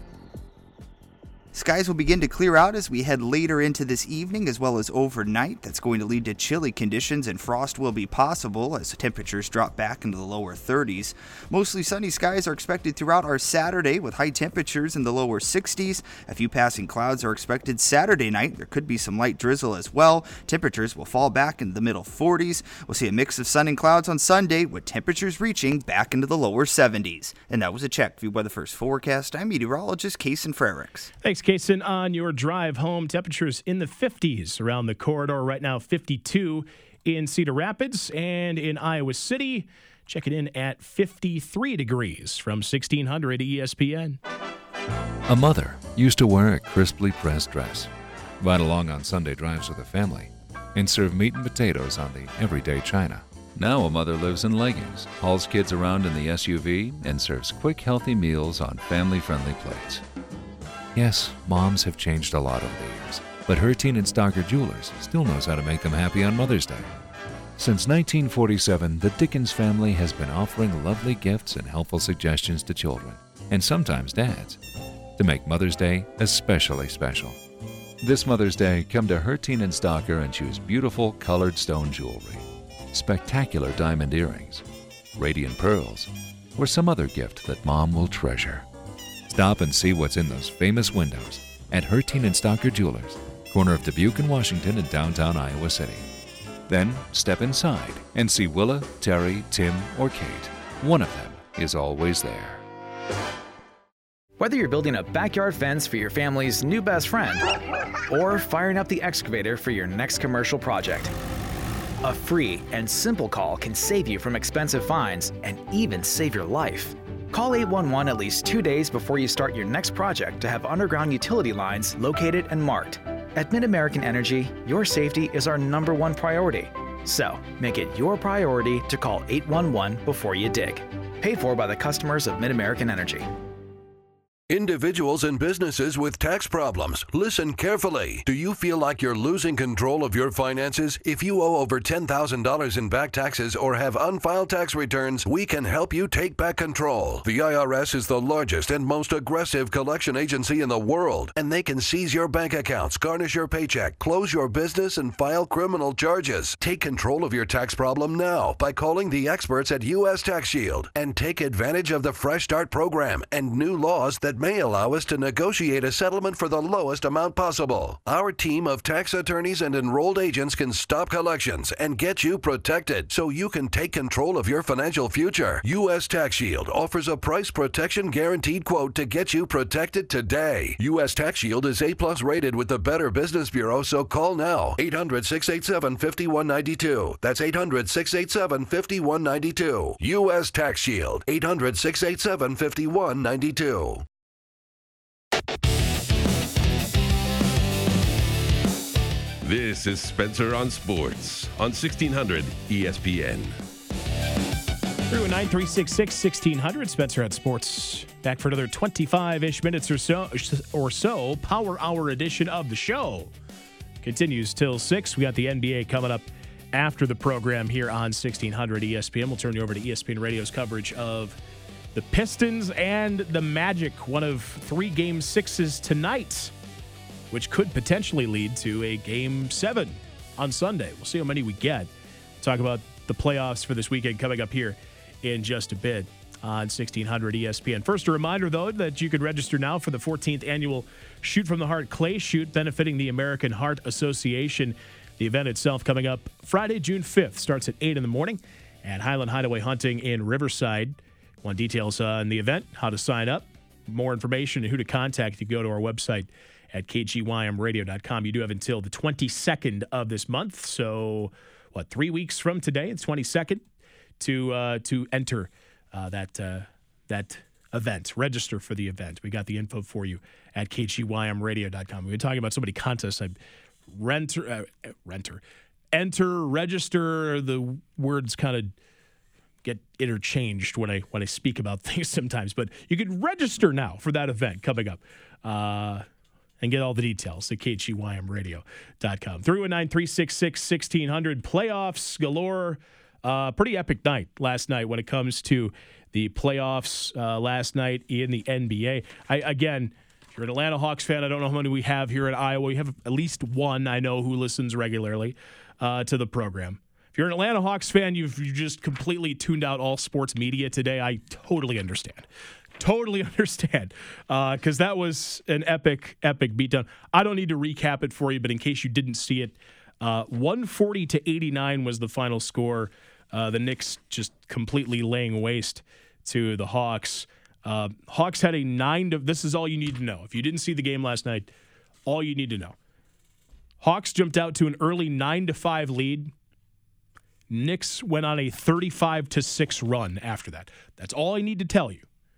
Skies will begin to clear out as we head later into this evening as well as overnight. That's going to lead to chilly conditions and frost will be possible as temperatures drop back into the lower thirties. Mostly sunny skies are expected throughout our Saturday with high temperatures in the lower sixties. A few passing clouds are expected Saturday night. There could be some light drizzle as well. Temperatures will fall back into the middle forties. We'll see a mix of sun and clouds on Sunday with temperatures reaching back into the lower seventies. And that was a check viewed by the First Forecast. I'm meteorologist Kason Frericks. Thanks, Kason. On your drive home, temperatures in the fifties around the corridor right now, fifty-two in Cedar Rapids and in Iowa City. Check it in at fifty-three degrees from sixteen hundred E S P N. A mother used to wear a crisply pressed dress, ride along on Sunday drives with her family, and serve meat and potatoes on the everyday china. Now a mother lives in leggings, hauls kids around in the S U V, and serves quick, healthy meals on family-friendly plates. Yes, moms have changed a lot over the years, but Hertine and Stocker Jewelers still knows how to make them happy on Mother's Day. Since nineteen forty-seven, the Dickens family has been offering lovely gifts and helpful suggestions to children, and sometimes dads, to make Mother's Day especially special. This Mother's Day, come to Hertine and Stocker and choose beautiful colored stone jewelry, spectacular diamond earrings, radiant pearls, or some other gift that Mom will treasure. Stop and see what's in those famous windows at Hertine and Stocker Jewelers, corner of Dubuque and Washington in downtown Iowa City. Then step inside and see Willa, Terry, Tim, or Kate. One of them is always there. Whether you're building a backyard fence for your family's new best friend or firing up the excavator for your next commercial project, a free and simple call can save you from expensive fines and even save your life. Call eight one one at least two days before you start your next project to have underground utility lines located and marked. At Mid-American Energy, your safety is our number one priority. So, make it your priority to call eight one one before you dig. Paid for by the customers of Mid-American Energy. Individuals and businesses with tax problems, listen carefully. Do you feel like you're losing control of your finances? If you owe over ten thousand dollars in back taxes or have unfiled tax returns, we can help you take back control. The I R S is the largest and most aggressive collection agency in the world, and they can seize your bank accounts, garnish your paycheck, close your business, and file criminal charges. Take control of your tax problem now by calling the experts at U S Tax Shield and take advantage of the Fresh Start program and new laws that that may allow us to negotiate a settlement for the lowest amount possible. Our team of tax attorneys and enrolled agents can stop collections and get you protected so you can take control of your financial future. U S Tax Shield offers a price protection guaranteed quote to get you protected today. U S Tax Shield is A-plus rated with the Better Business Bureau, so call now. eight hundred, six eight seven, five one nine two. That's eight hundred, six eight seven, five one nine two. U S Tax Shield. eight hundred, six eight seven, five one nine two. This is Spencer on Sports on sixteen hundred E S P N. Through nine three six six, sixteen hundred, Spencer on Sports. Back for another twenty-five-ish minutes or so, or so. Power Hour edition of the show continues till six. We got the N B A coming up after the program here on sixteen hundred E S P N. We'll turn you over to E S P N Radio's coverage of the Pistons and the Magic, one of three game sixes tonight, which could potentially lead to a game seven on Sunday. We'll see how many we get. Talk about the playoffs for this weekend coming up here in just a bit on sixteen hundred E S P N. First, a reminder, though, that you can register now for the fourteenth annual Shoot from the Heart Clay Shoot benefiting the American Heart Association. The event itself coming up Friday, June fifth, starts at eight in the morning at Highland Hideaway Hunting in Riverside. Want details on the event, how to sign up, more information, and who to contact, you go to our website at k g y m radio dot com. You do have until the twenty-second of this month, so what, three weeks from today, it's twenty-second, to uh, to enter uh, that uh, that event, register for the event. We got the info for you at k g y m radio dot com. We've been talking about so many contests. I renter, uh, renter, enter, register. The words kind of get interchanged when I when I speak about things sometimes, but you can register now for that event coming up. Uh, And get all the details at k g y m radio dot com. Through a nine three six six, sixteen hundred. Playoffs galore. Uh, pretty epic night last night when it comes to the playoffs uh, last night in the N B A. I, again, if you're an Atlanta Hawks fan, I don't know how many we have here in Iowa. We have at least one I know who listens regularly uh, to the program. If you're an Atlanta Hawks fan, you've you just completely tuned out all sports media today. I totally understand. Totally understand, because uh, that was an epic, epic beatdown. I don't need to recap it for you, but in case you didn't see it, uh, one forty to eighty-nine was the final score. Uh, the Knicks just completely laying waste to the Hawks. Uh, Hawks had a nine to. This is all you need to know. If you didn't see the game last night, all you need to know. Hawks jumped out to an early nine to five lead. Knicks went on a thirty-five to six run after that. That's all I need to tell you.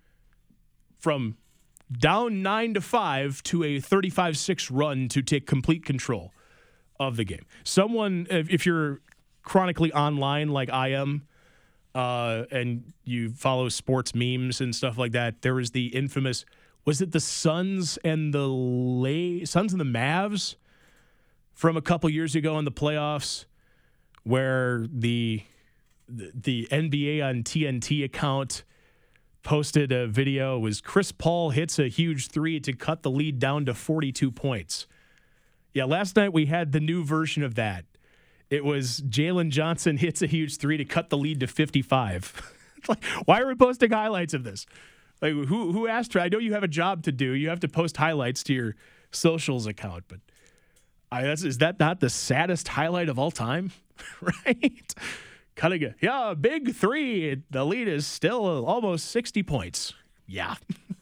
From down nine to five to a thirty-five six run to take complete control of the game. Someone, if you're chronically online like I am, uh, and you follow sports memes and stuff like that, there was the infamous, was it the Suns and the Lay, Suns and the Mavs from a couple years ago in the playoffs, where the the, the N B A on T N T account posted a video. It was Chris Paul hits a huge three to cut the lead down to forty-two points. Yeah, last night we had the new version of that. It was Jalen Johnson hits a huge three to cut the lead to fifty-five. Like, why are we posting highlights of this? Like, who who asked for? I know you have a job to do. You have to post highlights to your socials account, but I, that's, is that not the saddest highlight of all time? Right? Cutting a yeah, big three. The lead is still almost sixty points. Yeah.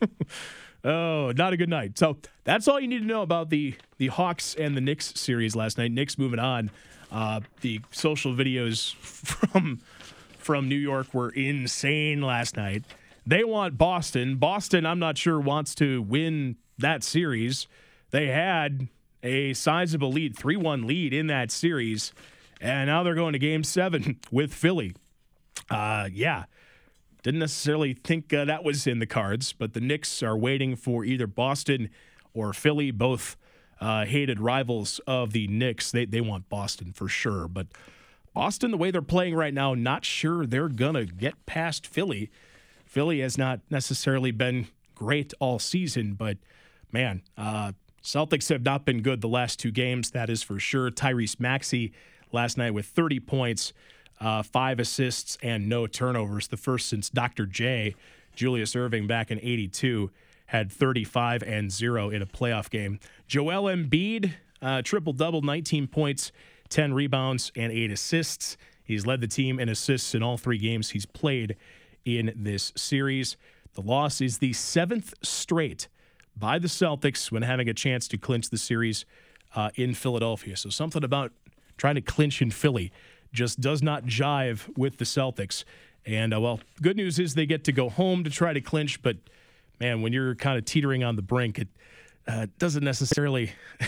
Oh, not a good night. So that's all you need to know about the the Hawks and the Knicks series last night. Knicks moving on. Uh, the social videos from from New York were insane last night. They want Boston. Boston, I'm not sure, wants to win that series. They had a sizable lead, three one lead in that series. And now they're going to game seven with Philly. Uh, yeah, didn't necessarily think uh, that was in the cards, but the Knicks are waiting for either Boston or Philly, both uh, hated rivals of the Knicks. They they want Boston for sure. But Boston, the way they're playing right now, not sure they're going to get past Philly. Philly has not necessarily been great all season, but, man, uh, Celtics have not been good the last two games, that is for sure. Tyrese Maxey last night with thirty points, uh, five assists, and no turnovers. The first since Doctor J, Julius Erving, back in eighty-two. had thirty-five and zero in a playoff game. Joel Embiid, uh, triple-double, nineteen points, ten rebounds, and eight assists. He's led the team in assists in all three games he's played in this series. The loss is the seventh straight by the Celtics when having a chance to clinch the series uh, in Philadelphia. So something about trying to clinch in Philly just does not jive with the Celtics. And, uh, well, good news is they get to go home to try to clinch, but, man, when you're kind of teetering on the brink, it uh, doesn't necessarily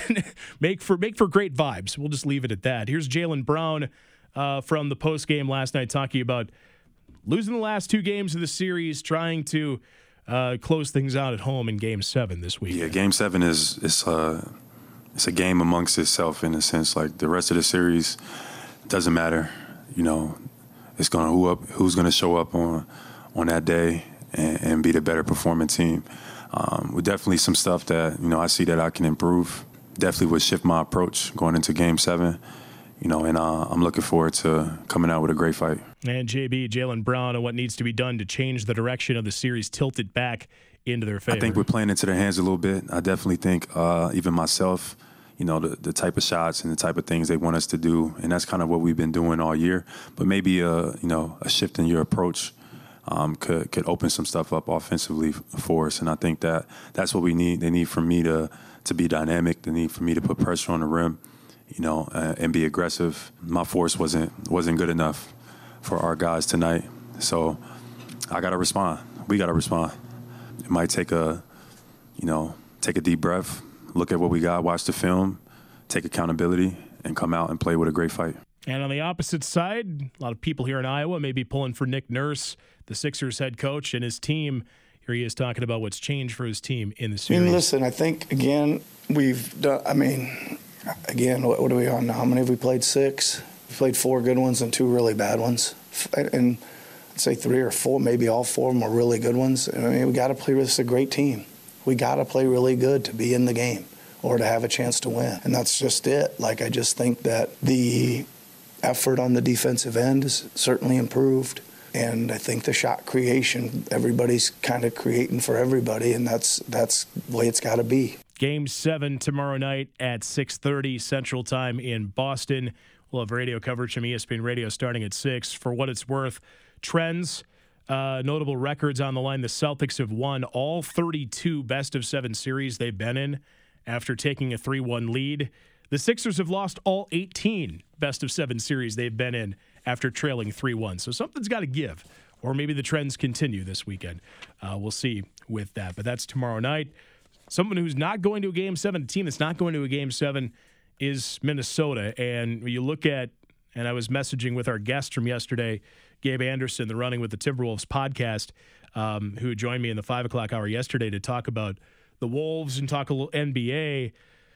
make for make for great vibes. We'll just leave it at that. Here's Jaylen Brown uh, from the postgame last night talking about losing the last two games of the series, trying to uh, close things out at home in Game seven this week. Yeah, Game seven is it's, uh, it's a game amongst itself in a sense. Like, the rest of the series doesn't matter. You know, it's going to who up who's going to show up on on that day and, and be the better performing team. Um, with definitely some stuff that, you know, I see that I can improve. Definitely would shift my approach going into Game seven. You know, and uh, I'm looking forward to coming out with a great fight. And J B, Jaylen Brown, on what needs to be done to change the direction of the series, tilt it back into their favor. I think we're playing into their hands a little bit. I definitely think uh, even myself, you know, the, the type of shots and the type of things they want us to do, and that's kind of what we've been doing all year. But maybe, a, you know, a shift in your approach um, could could open some stuff up offensively for us. And I think that that's what we need. They need for me to, to be dynamic. They need for me to put pressure on the rim, you know, uh, and be aggressive. My force wasn't wasn't good enough for our guys tonight. So I got to respond. We got to respond. It might take a, you know, take a deep breath, look at what we got, watch the film, take accountability, and come out and play with a great fight. And on the opposite side, a lot of people here in Iowa may be pulling for Nick Nurse, the Sixers head coach, and his team. Here he is talking about what's changed for his team in the series. I mean, listen, I think, again, we've done, I mean, again, what, what are we on now? How many have we played? Six? We played four good ones and two really bad ones. And I'd say three or four, maybe all four of them were really good ones. I mean, we got to play with this a great team. We got to play really good to be in the game or to have a chance to win. And that's just it. Like, I just think that the effort on the defensive end is certainly improved. And I think the shot creation, everybody's kind of creating for everybody, and that's that's the way it's got to be. Game seven tomorrow night at six thirty Central Time in Boston. We'll have radio coverage from E S P N Radio starting at six. For what it's worth, trends, uh, notable records on the line. The Celtics have won all thirty-two best-of-seven series they've been in after taking a three one lead. The Sixers have lost all eighteen best-of-seven series they've been in after trailing three one. So something's got to give. Or maybe the trends continue this weekend. Uh, we'll see with that. But that's tomorrow night. Someone who's not going to a Game seven, a team that's not going to a Game seven, is Minnesota. And you look at, and I was messaging with our guest from yesterday, Gabe Anderson, the Running with the Timberwolves podcast, um, who joined me in the five o'clock hour yesterday to talk about the Wolves and talk a little N B A.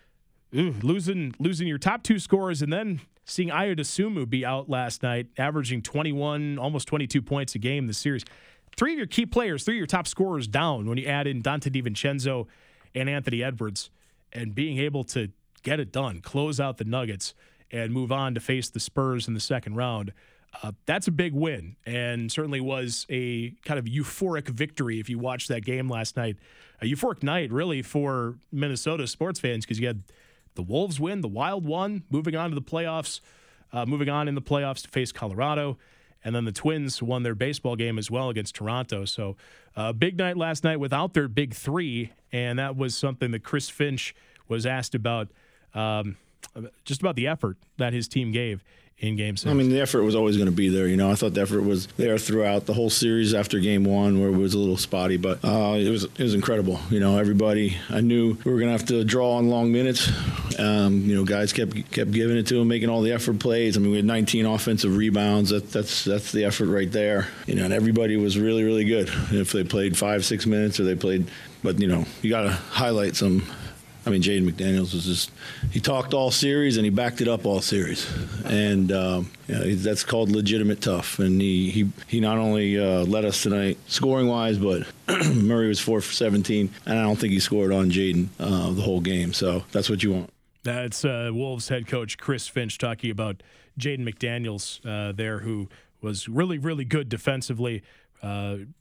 Ooh, losing losing your top two scorers and then seeing Ayo Dosunmu be out last night, averaging twenty-one, almost twenty-two points a game this series. Three of your key players, three of your top scorers down when you add in Dante DiVincenzo and Anthony Edwards, and being able to get it done, close out the Nuggets, and move on to face the Spurs in the second round. Uh, that's a big win, and certainly was a kind of euphoric victory if you watched that game last night. A euphoric night, really, for Minnesota sports fans, because you had the Wolves win, the Wild won, moving on to the playoffs, uh, moving on in the playoffs to face Colorado, and then the Twins won their baseball game as well against Toronto. So a uh, big night last night without their big three, and that was something that Chris Finch was asked about, um, just about the effort that his team gave in Game six. I mean, the effort was always going to be there. You know, I thought the effort was there throughout the whole series after Game One, where it was a little spotty, but uh, it was it was incredible. You know, everybody, I knew we were going to have to draw on long minutes. Um, you know, guys kept kept giving it to them, making all the effort plays. I mean, we had nineteen offensive rebounds. That, that's that's the effort right there. You know, and everybody was really really good. If they played five six minutes or they played, but you know, you got to highlight some. I mean, Jaden McDaniels was just, he talked all series and he backed it up all series. And um, you know, that's called legitimate tough. And he, he, he not only uh, led us tonight scoring-wise, but Murray was four for seventeen, and I don't think he scored on Jaden uh, the whole game. So that's what you want. That's uh, Wolves head coach Chris Finch talking about Jaden McDaniels uh, there, who was really, really good defensively. Uh,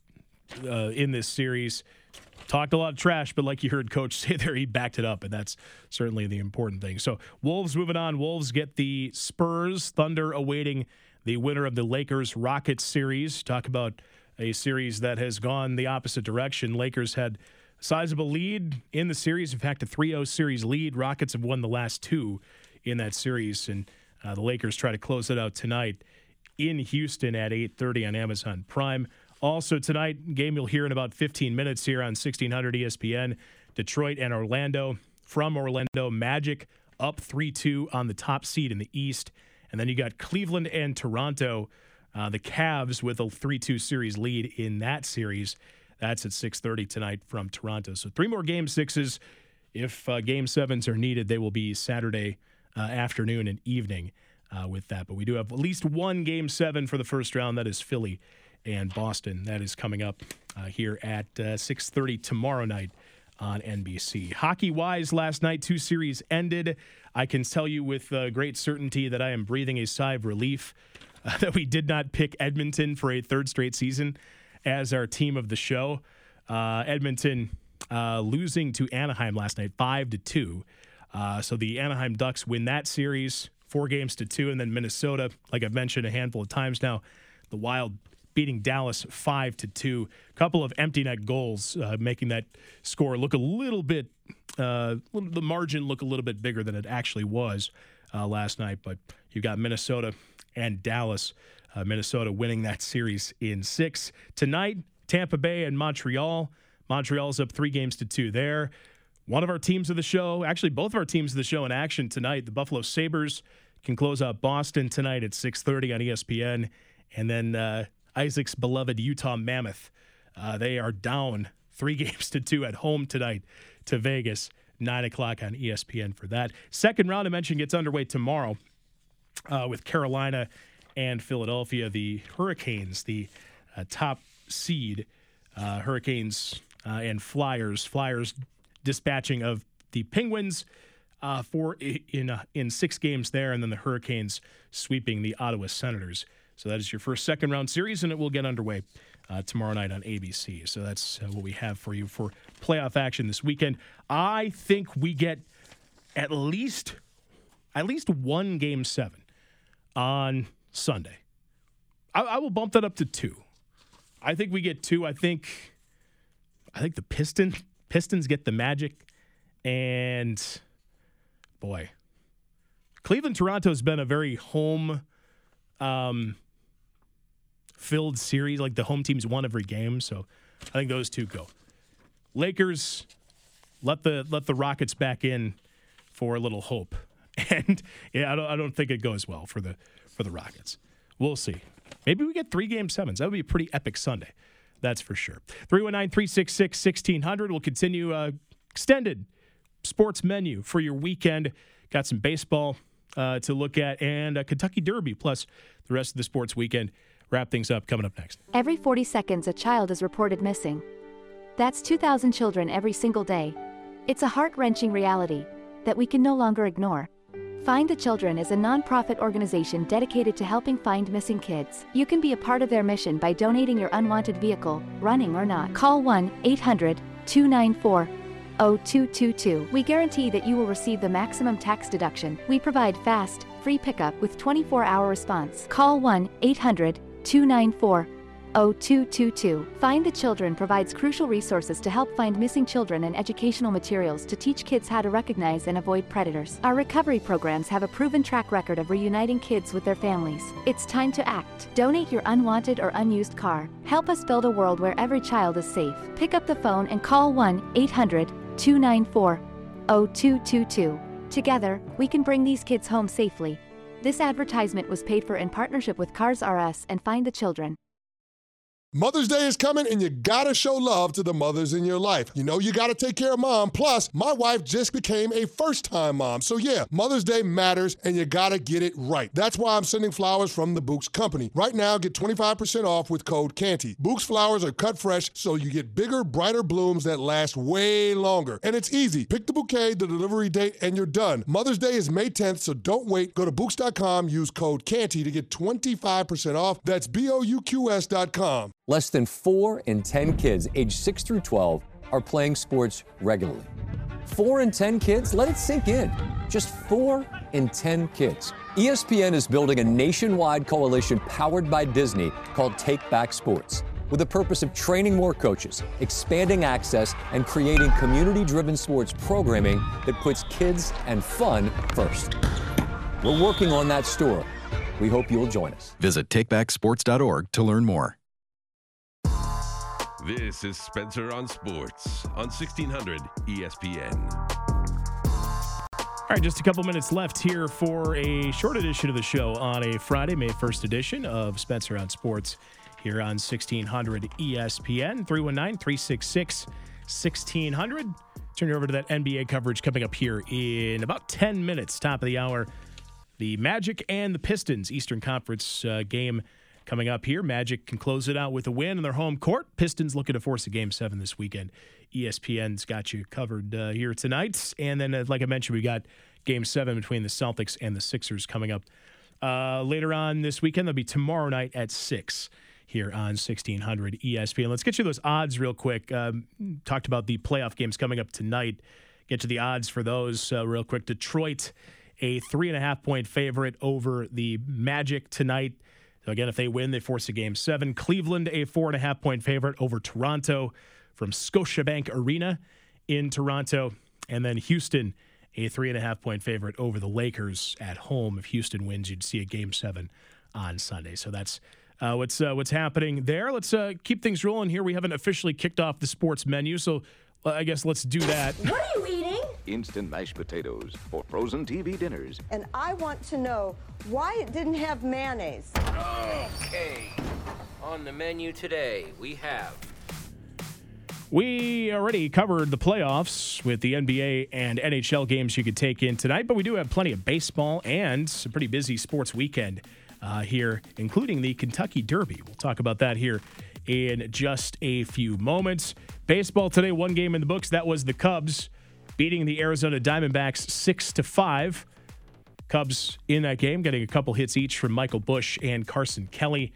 uh, in this series. Talked a lot of trash, but like you heard Coach say there, he backed it up, and that's certainly the important thing. So Wolves moving on. Wolves get the Spurs. Thunder awaiting the winner of the Lakers-Rockets series. Talk about a series that has gone the opposite direction. Lakers had a sizable lead in the series. In fact, a three oh series lead. Rockets have won the last two in that series, and uh, the Lakers try to close it out tonight in Houston at eight thirty on Amazon Prime. Also tonight, game you'll hear in about fifteen minutes here on sixteen hundred E S P N, Detroit and Orlando. From Orlando, Magic up three two on the top seed in the East. And then you got Cleveland and Toronto, uh, the Cavs with a three two series lead in that series. That's at six thirty tonight from Toronto. So three more game sixes. If uh, game sevens are needed, they will be Saturday uh, afternoon and evening uh, with that. But we do have at least one game seven for the first round. That is Philly and Boston. That is coming up uh, here at uh, six thirty tomorrow night on N B C. Hockey-wise, last night, two series ended. I can tell you with uh, great certainty that I am breathing a sigh of relief uh, that we did not pick Edmonton for a third straight season as our team of the show. Uh, Edmonton uh, losing to Anaheim last night, five to two. Uh, so the Anaheim Ducks win that series, four games to two, and then Minnesota, like I've mentioned a handful of times now, the Wild beating Dallas five to two. A couple of empty net goals, uh, making that score look a little bit, uh, the margin look a little bit bigger than it actually was uh, last night. But you got Minnesota and Dallas. Uh, Minnesota winning that series in six. Tonight, Tampa Bay and Montreal. Montreal's up three games to two there. One of our teams of the show, actually both of our teams of the show in action tonight. The Buffalo Sabres can close out Boston tonight at six thirty on E S P N. And then uh, Isaac's beloved Utah Mammoth. Uh, they are down three games to two at home tonight to Vegas, nine o'clock on E S P N for that. Second round, I mentioned, gets underway tomorrow uh, with Carolina and Philadelphia. The Hurricanes, the uh, top seed, uh, Hurricanes uh, and Flyers. Flyers dispatching of the Penguins uh, for in uh, in six games there, and then the Hurricanes sweeping the Ottawa Senators. So that is your first second round series, and it will get underway uh, tomorrow night on A B C. So that's uh, what we have for you for playoff action this weekend. I think we get at least at least one game seven on Sunday. I, I will bump that up to two. I think we get two. I think I think the Piston, Pistons get the Magic, and boy, Cleveland Toronto has been a very home. Um, filled series, like the home teams won every game, so I think those two go. Lakers, let the let the Rockets back in for a little hope, and yeah, I don't I don't think it goes well for the for the Rockets. We'll see. Maybe we get three game sevens. That would be a pretty epic Sunday, that's for sure. three one nine, three six six, one six hundred. We'll continue uh, extended sports menu for your weekend. Got some baseball uh, to look at and a Kentucky Derby, plus the rest of the sports weekend. Wrap things up coming up next. Every forty seconds, a child is reported missing. That's two thousand children every single day. It's a heart-wrenching reality that we can no longer ignore. Find the Children is a non-profit organization dedicated to helping find missing kids. You can be a part of their mission by donating your unwanted vehicle, running or not. Call one eight hundred, two nine four, zero two two two. We guarantee that you will receive the maximum tax deduction. We provide fast, free pickup with twenty-four hour response. Call one eight hundred, two nine four, zero two two two. Find the Children provides crucial resources to help find missing children and educational materials to teach kids how to recognize and avoid predators. Our recovery programs have a proven track record of reuniting kids with their families. It's time to act. Donate your unwanted or unused car. Help us build a world where every child is safe. Pick up the phone and call one eight hundred, two nine four, zero two two two. Together, we can bring these kids home safely. This advertisement was paid for in partnership with Cars R Us and Find the Children. Mother's Day is coming, and you gotta show love to the mothers in your life. You know you gotta take care of mom. Plus, my wife just became a first-time mom. So yeah, Mother's Day matters, and you gotta get it right. That's why I'm sending flowers from the Bouqs Company. Right now, get twenty-five percent off with code Canty. Bouqs flowers are cut fresh, so you get bigger, brighter blooms that last way longer. And it's easy. Pick the bouquet, the delivery date, and you're done. Mother's Day is May tenth, so don't wait. Go to Bouqs dot com, use code Canty to get twenty-five percent off. That's B O U Q S dot com. less than four in ten kids aged six through twelve are playing sports regularly. Four in ten kids? Let it sink in. Just four in ten kids. E S P N is building a nationwide coalition powered by Disney called Take Back Sports, with the purpose of training more coaches, expanding access, and creating community-driven sports programming that puts kids and fun first. We're working on that story. We hope you'll join us. Visit take back sports dot org to learn more. This is Spencer on Sports on sixteen hundred E S P N. All right, just a couple minutes left here for a short edition of the show on a Friday, May first edition of Spencer on Sports here on sixteen hundred E S P N. three one nine, three six six, one six zero zero. Turn you over to that N B A coverage coming up here in about ten minutes, top of the hour. The Magic and the Pistons Eastern Conference uh, game coming up here. Magic can close it out with a win in their home court. Pistons looking to force a game seven this weekend. E S P N's got you covered uh, here tonight. And then, uh, like I mentioned, we got game seven between the Celtics and the Sixers coming up uh, later on this weekend. That'll be tomorrow night at six here on sixteen hundred E S P N. Let's get you those odds real quick. Um, talked about the playoff games coming up tonight. Get to the odds for those uh, real quick. Detroit, a three and a half point favorite over the Magic tonight. So again, if they win, they force a game seven. Cleveland, a four and a half point favorite over Toronto from Scotiabank Arena in Toronto. And then Houston, a three and a half point favorite over the Lakers at home. If Houston wins, you'd see a game seven on Sunday. So that's uh, what's uh, what's happening there. Let's uh, keep things rolling here. We haven't officially kicked off the sports menu, so uh, I guess let's do that. What are you eating? Instant mashed potatoes for frozen T V dinners. And I want to know why it didn't have mayonnaise. Okay. On the menu today, we have... We already covered the playoffs with the N B A and N H L games you could take in tonight, but we do have plenty of baseball and a pretty busy sports weekend uh, here, including the Kentucky Derby. We'll talk about that here in just a few moments. Baseball today, one game in the books. That was the Cubs beating the Arizona Diamondbacks six to five. Cubs in that game getting a couple hits each from Michael Busch and Carson Kelly.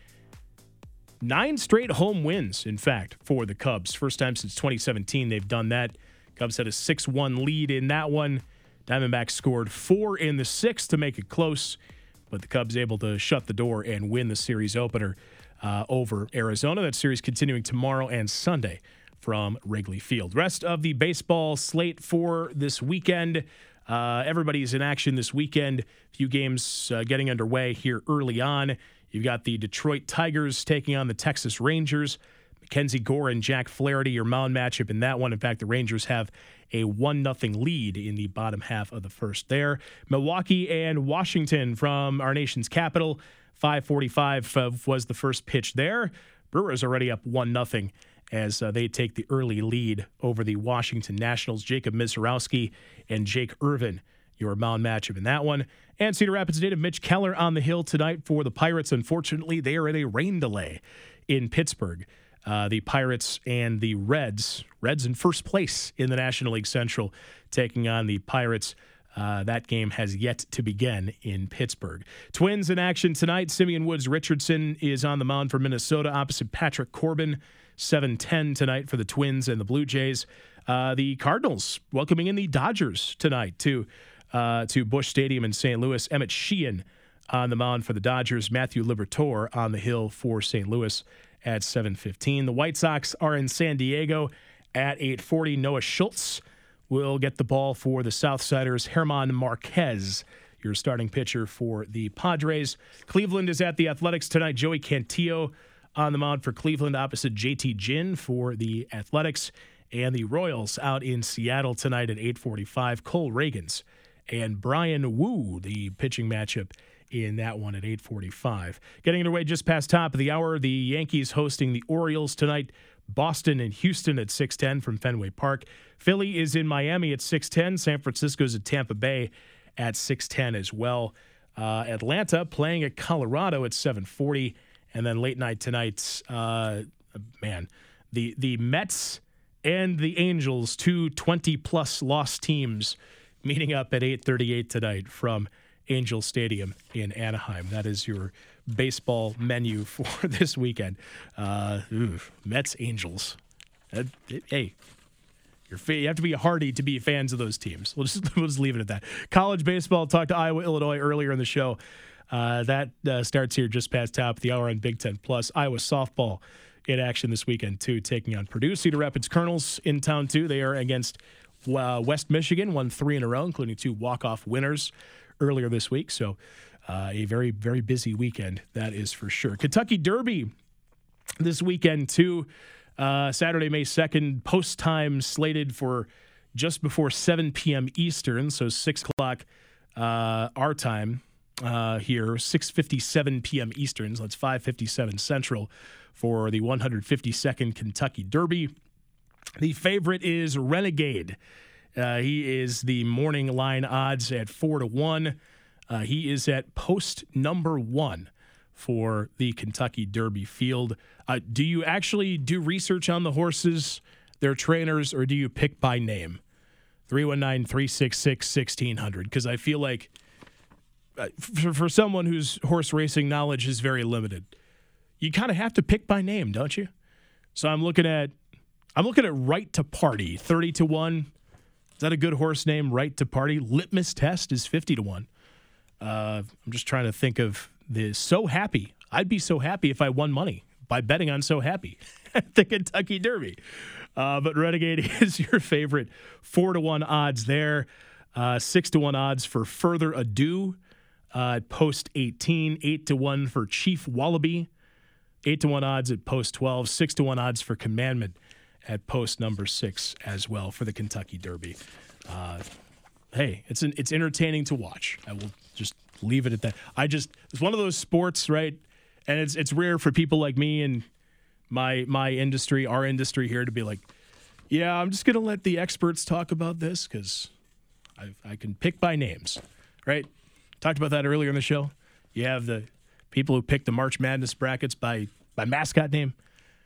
Nine straight home wins, in fact, for the Cubs. First time since twenty seventeen they've done that. Cubs had a six one lead in that one. Diamondbacks scored four in the sixth to make it close, but the Cubs able to shut the door and win the series opener uh, over Arizona. That series continuing tomorrow and Sunday from Wrigley Field. Rest of the baseball slate for this weekend. Uh, everybody's in action this weekend. A few games uh, getting underway here early on. You've got the Detroit Tigers taking on the Texas Rangers. Mackenzie Gore and Jack Flaherty, your mound matchup in that one. In fact, the Rangers have a one nothing lead in the bottom half of the first there. Milwaukee and Washington from our nation's capital. five forty-five uh, was the first pitch there. Brewers already up one nothing as uh, they take the early lead over the Washington Nationals. Jacob Misiorowski and Jake Irvin, your mound matchup in that one. And Cedar Rapids native Mitch Keller on the hill tonight for the Pirates. Unfortunately, they are in a rain delay in Pittsburgh. Uh, the Pirates and the Reds, Reds in first place in the National League Central, taking on the Pirates. Uh, that game has yet to begin in Pittsburgh. Twins in action tonight. Simeon Woods Richardson is on the mound for Minnesota opposite Patrick Corbin. seven ten tonight for the Twins and the Blue Jays. Uh, the Cardinals welcoming in the Dodgers tonight to uh, to Busch Stadium in Saint Louis. Emmett Sheehan on the mound for the Dodgers. Matthew Liberatore on the hill for Saint Louis at seven fifteen. The White Sox are in San Diego at eight forty. Noah Schultz will get the ball for the Southsiders. Herman Marquez, your starting pitcher for the Padres. Cleveland is at the Athletics tonight. Joey Cantillo on the mound for Cleveland opposite J T Ginn for the Athletics. And the Royals out in Seattle tonight at eight forty-five. Cole Reagans and Brian Wu, the pitching matchup in that one at eight forty-five. Getting underway just past top of the hour, the Yankees hosting the Orioles tonight. Boston and Houston at six ten from Fenway Park. Philly is in Miami at six ten. San Francisco's at Tampa Bay at six ten as well. Uh, Atlanta playing at Colorado at seven forty. And then late night tonight, uh, man, the the Mets and the Angels, two twenty-plus loss teams, meeting up at eight thirty-eight tonight from Angel Stadium in Anaheim. That is your baseball menu for this weekend. Uh, ooh, Mets, Angels. Uh, it, hey, you're fa- you have to be hardy to be fans of those teams. We'll just, we'll just leave it at that. College baseball, talked to Iowa, Illinois earlier in the show. Uh, that uh, starts here just past top of the hour on Big Ten Plus. Iowa softball in action this weekend, too, taking on Purdue. Cedar Rapids Colonels in town, too. They are against uh, West Michigan, won three in a row, including two walk-off winners earlier this week. So uh, a very, very busy weekend, that is for sure. Kentucky Derby this weekend, too. Uh, Saturday, May second, post time slated for just before seven p.m. Eastern, so six o'clock uh, our time uh, here, six fifty-seven p.m. Eastern, so that's five fifty-seven Central for the one hundred fifty-second Kentucky Derby. The favorite is Renegade. Uh, he is the morning line odds at four to one. Uh, he is at post number one for the Kentucky Derby field. Uh, do you actually do research on the horses, their trainers, or do you pick by name? three one nine, three six six, one six zero zero. Because I feel like uh, for, for someone whose horse racing knowledge is very limited, you kind of have to pick by name, don't you? So I'm looking at I'm looking at Right to Party, thirty to one. Is that a good horse name, Right to Party? Litmus Test is fifty to one. Uh, I'm just trying to think of the So Happy. I'd be so happy if I won money by betting on So Happy at the Kentucky Derby. Uh, but Renegade is your favorite. Four to one odds there. Uh, six to one odds for Further Ado uh, at post eighteen. Eight to one for Chief Wallaby. Eight to one odds at post twelve. Six to one odds for Commandment at post number six as well for the Kentucky Derby. Uh, hey, it's an, it's entertaining to watch. I will just leave it at that. I just it's one of those sports, right? And it's it's rare for people like me and my my industry, our industry here, to be like, yeah, I'm just gonna let the experts talk about this because I I can pick by names, right? Talked about that earlier in the show. You have the people who pick the March Madness brackets by by mascot name.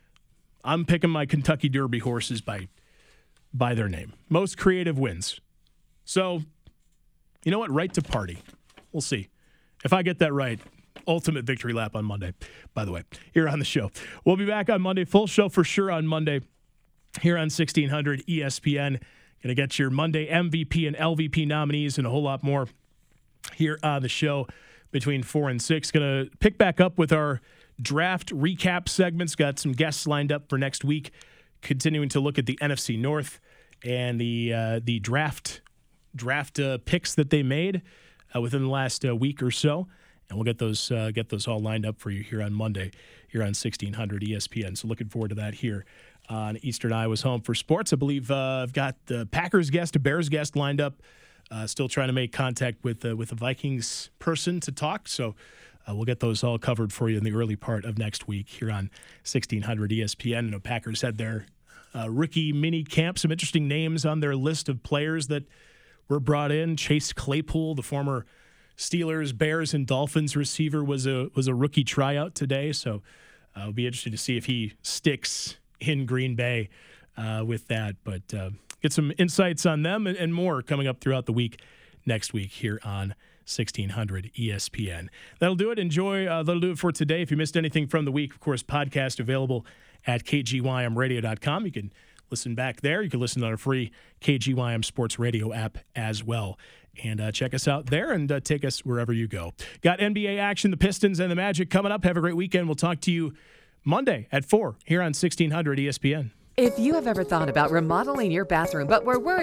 I'm picking my Kentucky Derby horses by by their name. Most creative wins. So, you know what? Right to Party. We'll see. If I get that right, ultimate victory lap on Monday, by the way, here on the show. We'll be back on Monday. Full show for sure on Monday here on sixteen hundred E S P N. Going to get your Monday M V P and L V P nominees and a whole lot more here on the show between four and six. Going to pick back up with our draft recap segments. Got some guests lined up for next week, continuing to look at the N F C North and the uh, the draft draft uh, picks that they made uh, within the last uh, week or so. And we'll get those uh, get those all lined up for you here on Monday, here on sixteen hundred E S P N. So looking forward to that here on Eastern Iowa's Home for Sports. I believe uh, I've got the Packers guest, a Bears guest lined up. Uh, still trying to make contact with uh, with a Vikings person to talk. So uh, we'll get those all covered for you in the early part of next week here on sixteen hundred E S P N. I know Packers had their uh, rookie mini camp. Some interesting names on their list of players that were brought in. Chase Claypool, the former Steelers, Bears, and Dolphins receiver, was a was a rookie tryout today. So uh, it'll be interesting to see if he sticks in Green Bay uh, with that. But uh, get some insights on them and, and more coming up throughout the week next week here on sixteen hundred E S P N. That'll do it. Enjoy. Uh, that'll do it for today. If you missed anything from the week, of course, podcast available at K G Y M radio dot com. You can listen back there. You can listen on our free K G Y M Sports Radio app as well. And uh, check us out there and uh, take us wherever you go. Got N B A action, the Pistons and the Magic coming up. Have a great weekend. We'll talk to you Monday at four here on sixteen hundred E S P N. If you have ever thought about remodeling your bathroom but were worried